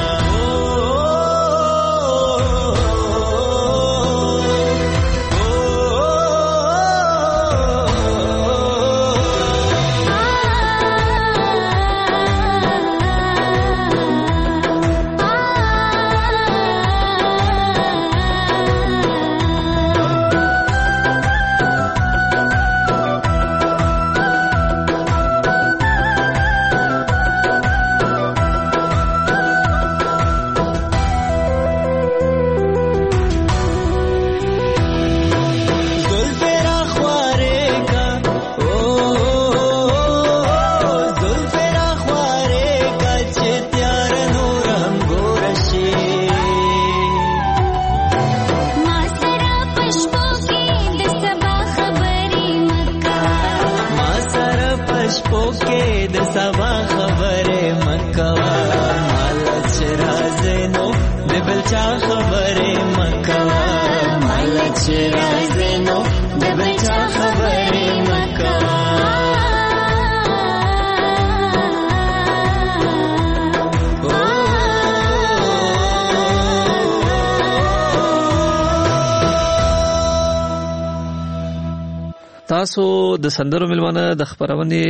تاسو د سندرو ملمانه د خبرونې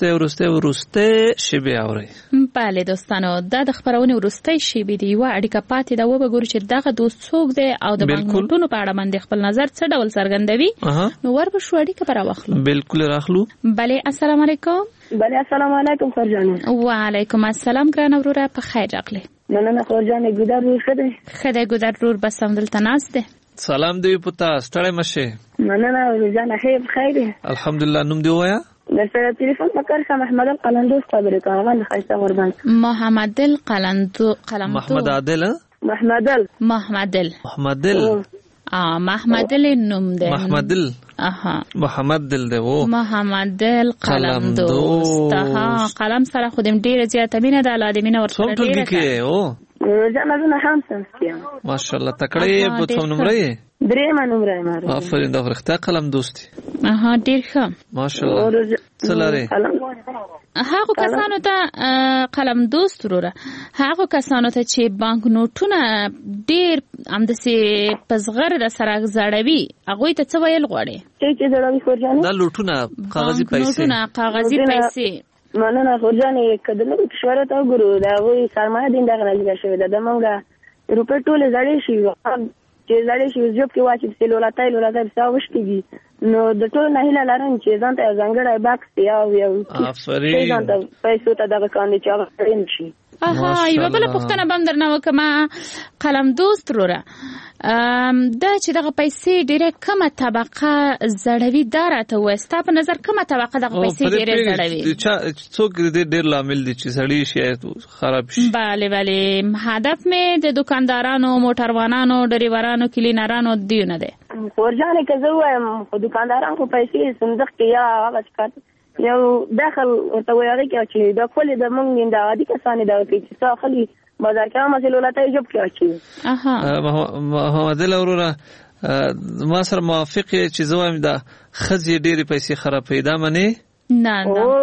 ورسته شیبه اوري. بله دوستانو دا د خبرونې ورسته شیبه دی و اړیکه پاتې دا و بګور چې دغه دوست څوک دی او د بانکونو په اړه باندې خپل نظر څه ډول څرګندوي نو ورب شو اړیکه پر واخلو. بالکل راخلو. بله السلام علیکم. بله السلام علیکم فرجانه. وعلیکم السلام ګران وروره په خیر راغلی. مننه فرجانه ګودر خده. خده ګودر ور بس همدلته ناست دی. سلام دی پتا ستړی مشه. مننه روزانه خیر. الحمدلله نوم دی وایا؟ درته ټلیفون پکړ شه محمد القلندوس خبرې کوم د خیسته قربان. محمد القلندوس محمد عادل محمد نوم دی. محمد دل دی وو. محمد القلندوس ته قلم سره خودم ډیره زیاته مینه د الادمینه ورته ډیره کې او روزانه هم سنسکیم ماشاءالله تکړه په څوم نمبر یې؟ درېم نمبر یې ماره. آفرین دا ورخته قلم دوستي. ډیر ښه ماشاءالله. سلاره هغه کسانو ته قلم دوست وروره هغه کسانو ته چې بانک نوټونه ډیر همدسي پزغر د سره زړوي هغه ته څه ویل غواړي؟ چې زړوي خورجانه دا لوټونه کاغذي پیسې مننه خورجانه کله کشوره ته ګورو دا وې سرمایه دین دغه نه شوی دا مونږه روپې ټوله زړې شي چې زړې شي جوب کې واچي سلولاتای ساوش کیږي نو د ټول نه هله لرم چې ځان ته ځانګړی باکس یا یو افرین ځان ته پیسې ته دغه کاندي چې هغه شي. یو بل پوښتنه بم درنه وکما قلم دوست وروره دا چې دغه پیسې ډیره کمه طبقه زړوي دراته وستا په نظر کمه طبقه دغه پیسې ډیره زړوي څوک ډیر لامل دي چې زړی شي خراب شي؟ bale هدف مې د دکاندارانو موټروانانو ډریورانو کلینرانو دیونه ده. ورجانه که زه وایم خو دکاندارانو خو پیسې صندوق کې یا هغه څه یو داخل ورته وایي چې دا خپل د مونږ د عادي کسانې دا کې چې څاخلي بازار کې مسلولات یې جوب کې اچي. محمد الاوروره ما سره موافق چې زوام دا خزي ډېری پیسې خرابې دا منی نه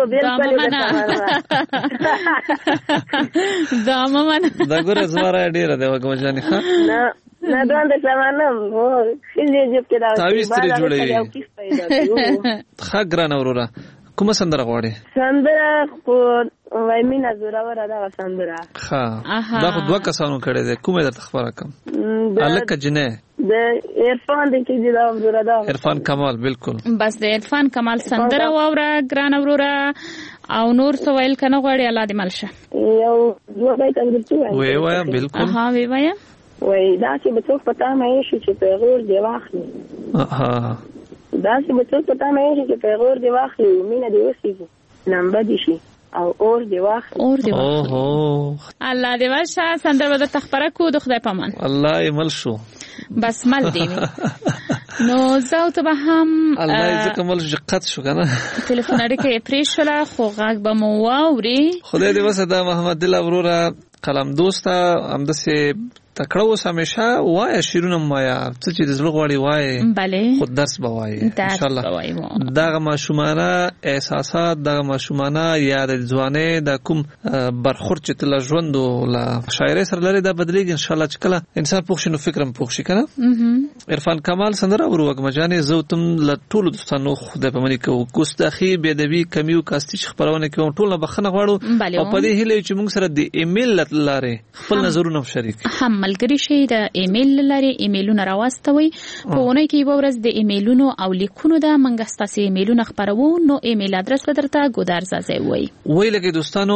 دا ممنه دا ګوره زواره ډېره دی وګم جانې ښه نه دا د سمانم هو خزي جوب کې دا تعویض ترې جوړوي ښه ګران اوروره کومه سندره غواړي؟ سندره خو وای مینا زوراوره دا سندره. ښه دا خو دوه کسانو کړي دي کومه درته خبره کوم؟ الک جنې د عرفان د کې دا زوره دا عرفان کمال بالکل بس د عرفان کمال سندره واوره ګران اوروره او نور څه ویل کنه غواړي الله دې ملشه یو دوه بیت درته وای وایم بالکل وی وایم وای دا چې به څوک پتا مې شي چې پیغور دی واخلي دا چې به څوک پتا مې شي چې پیغور دی واخلي مینه دی وسیږي لمبه دي شي او اور دی واخلي الله دې واشه سندر به تخبره کو د خدای پامان الله یې مل شو بس مل دی نو زاو ته به هم الله یې ځکه مل جقت شو کنه ټلیفون اړیکه پرې شوله خو غږ به مو واوري خدای دې وسه دا محمد الله وروره قلم دوسته همداسې تکړه اوس همیشه وایه شعرونه وایا څه چې د زړه غواړي وایه بله خو درس به وایه انشاءالله دغه ماشومانه احساسات دغه ماشومانه یا د ځوانۍ د کوم برخورد چې ته له ژوند او له شاعرۍ سره لري دا بدلېږي انشاءالله چې کله انسان پوه شي نو فکر هم پوه شي که نه عرفان کمال سندره ورو وږمه جانې زه تم له ټولو دوستانو خدای پاماني کوو ګستاخي بېادبي کمي او کاستي چې خپرونه کوم ټول نه بخښنه غواړو او په دې هیله چې موږ سره د ایمیل لارې خپل نظرونه شریک ملګری شي د ایمیل لارې ایمیلونه راواستوي په اونۍ کې یو ورځ د ایمیلونو او لیکونو د منګه ستاسو ایمیلونه خبرو نو ایمیل ادرس به درته ګودار زازي وي لکه دوستانو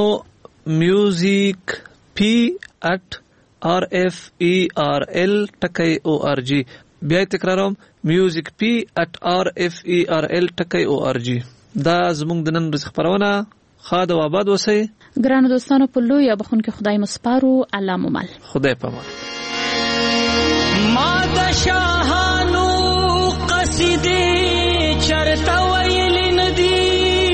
musicp@rferl.org بیا تکراروم musicp@rferl.org دا زموږ د نن ورځ خبرونه خاد او آباد وسی ګرانو دوستانو په لوی یا بخون کې خدای مسپارو الله مومل خدای پامان ما د شاهانو قصیدې چرته ویل ندی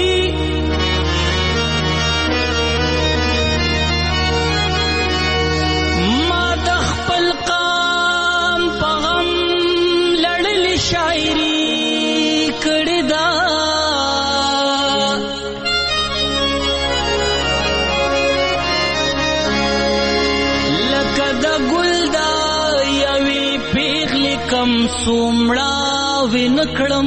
ما د خپل قام په غم لړل شاعري کړې ده کم سومړه وینکړم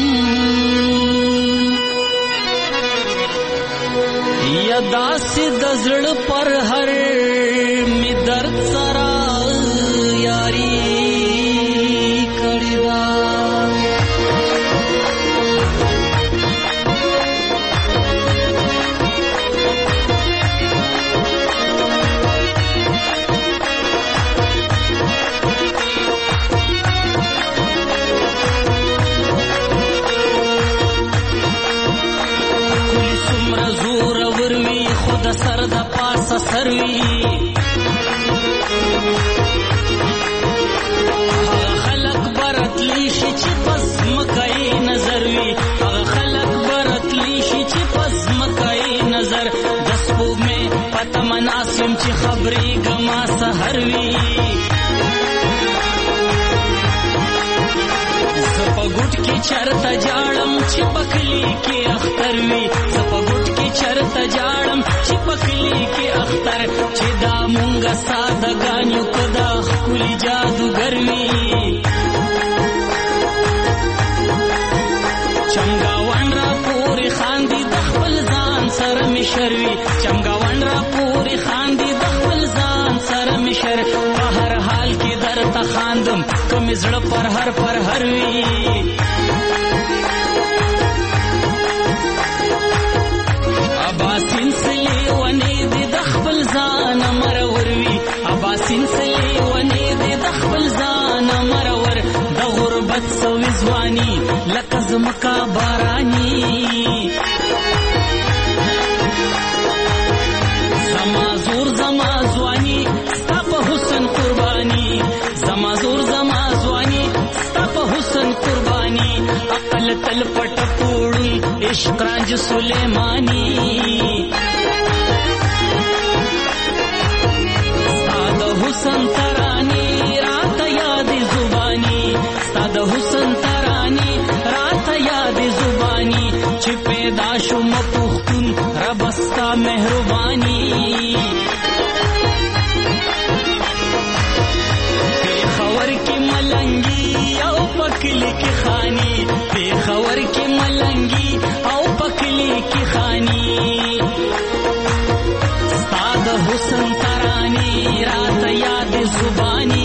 یا داسې د زړه پر هر می درد سره یاري کړې ده سر د پاسه سروي هغه خلق برتلی شي چې پس مکای نظر وي هغه خلق برتلی شي چې پس مکای نظر د سپوږمۍ پته مناسم چې خبرې ګما سحر وي زپګوټ کې چرته جاړم چې پکلی کې اختر وي زپګوټ کې چرته جاړم چې پکلی کې اختر چې دا مونږه سادهګانیو کدا خپل جادوګر وي چمګاون را پورې خاندي د خپل ځان سره مشر وي چمګاون را پورې خاندي د خپل ځان سره مشر په هر حال کې درته خاندم کوم زړه پر هر وي اباسین سلی ونی دی د خپل ځان مرور وي اباسین سلی ونی دی د خپل ځان مرور د غربت سوي ځواني لکه زمکا باراني زما زور زما ځواني ستا په حسن قرباني زما زور زما ځواني ستا په حسن قرباني عقل تل پټ پوړی عشق رانج سلیمانی ستا د حسن ترانی رات یاد زبانی ستا د حسن ترانی رات یاد زبانی چې پیدا شوم پختون رب ستا مهربانی خبر کی ملنگی او پکلی کی خانی خبر کی ملنگی او پکلی کی خانی ستا د حسن ترانی رات یاد زبانی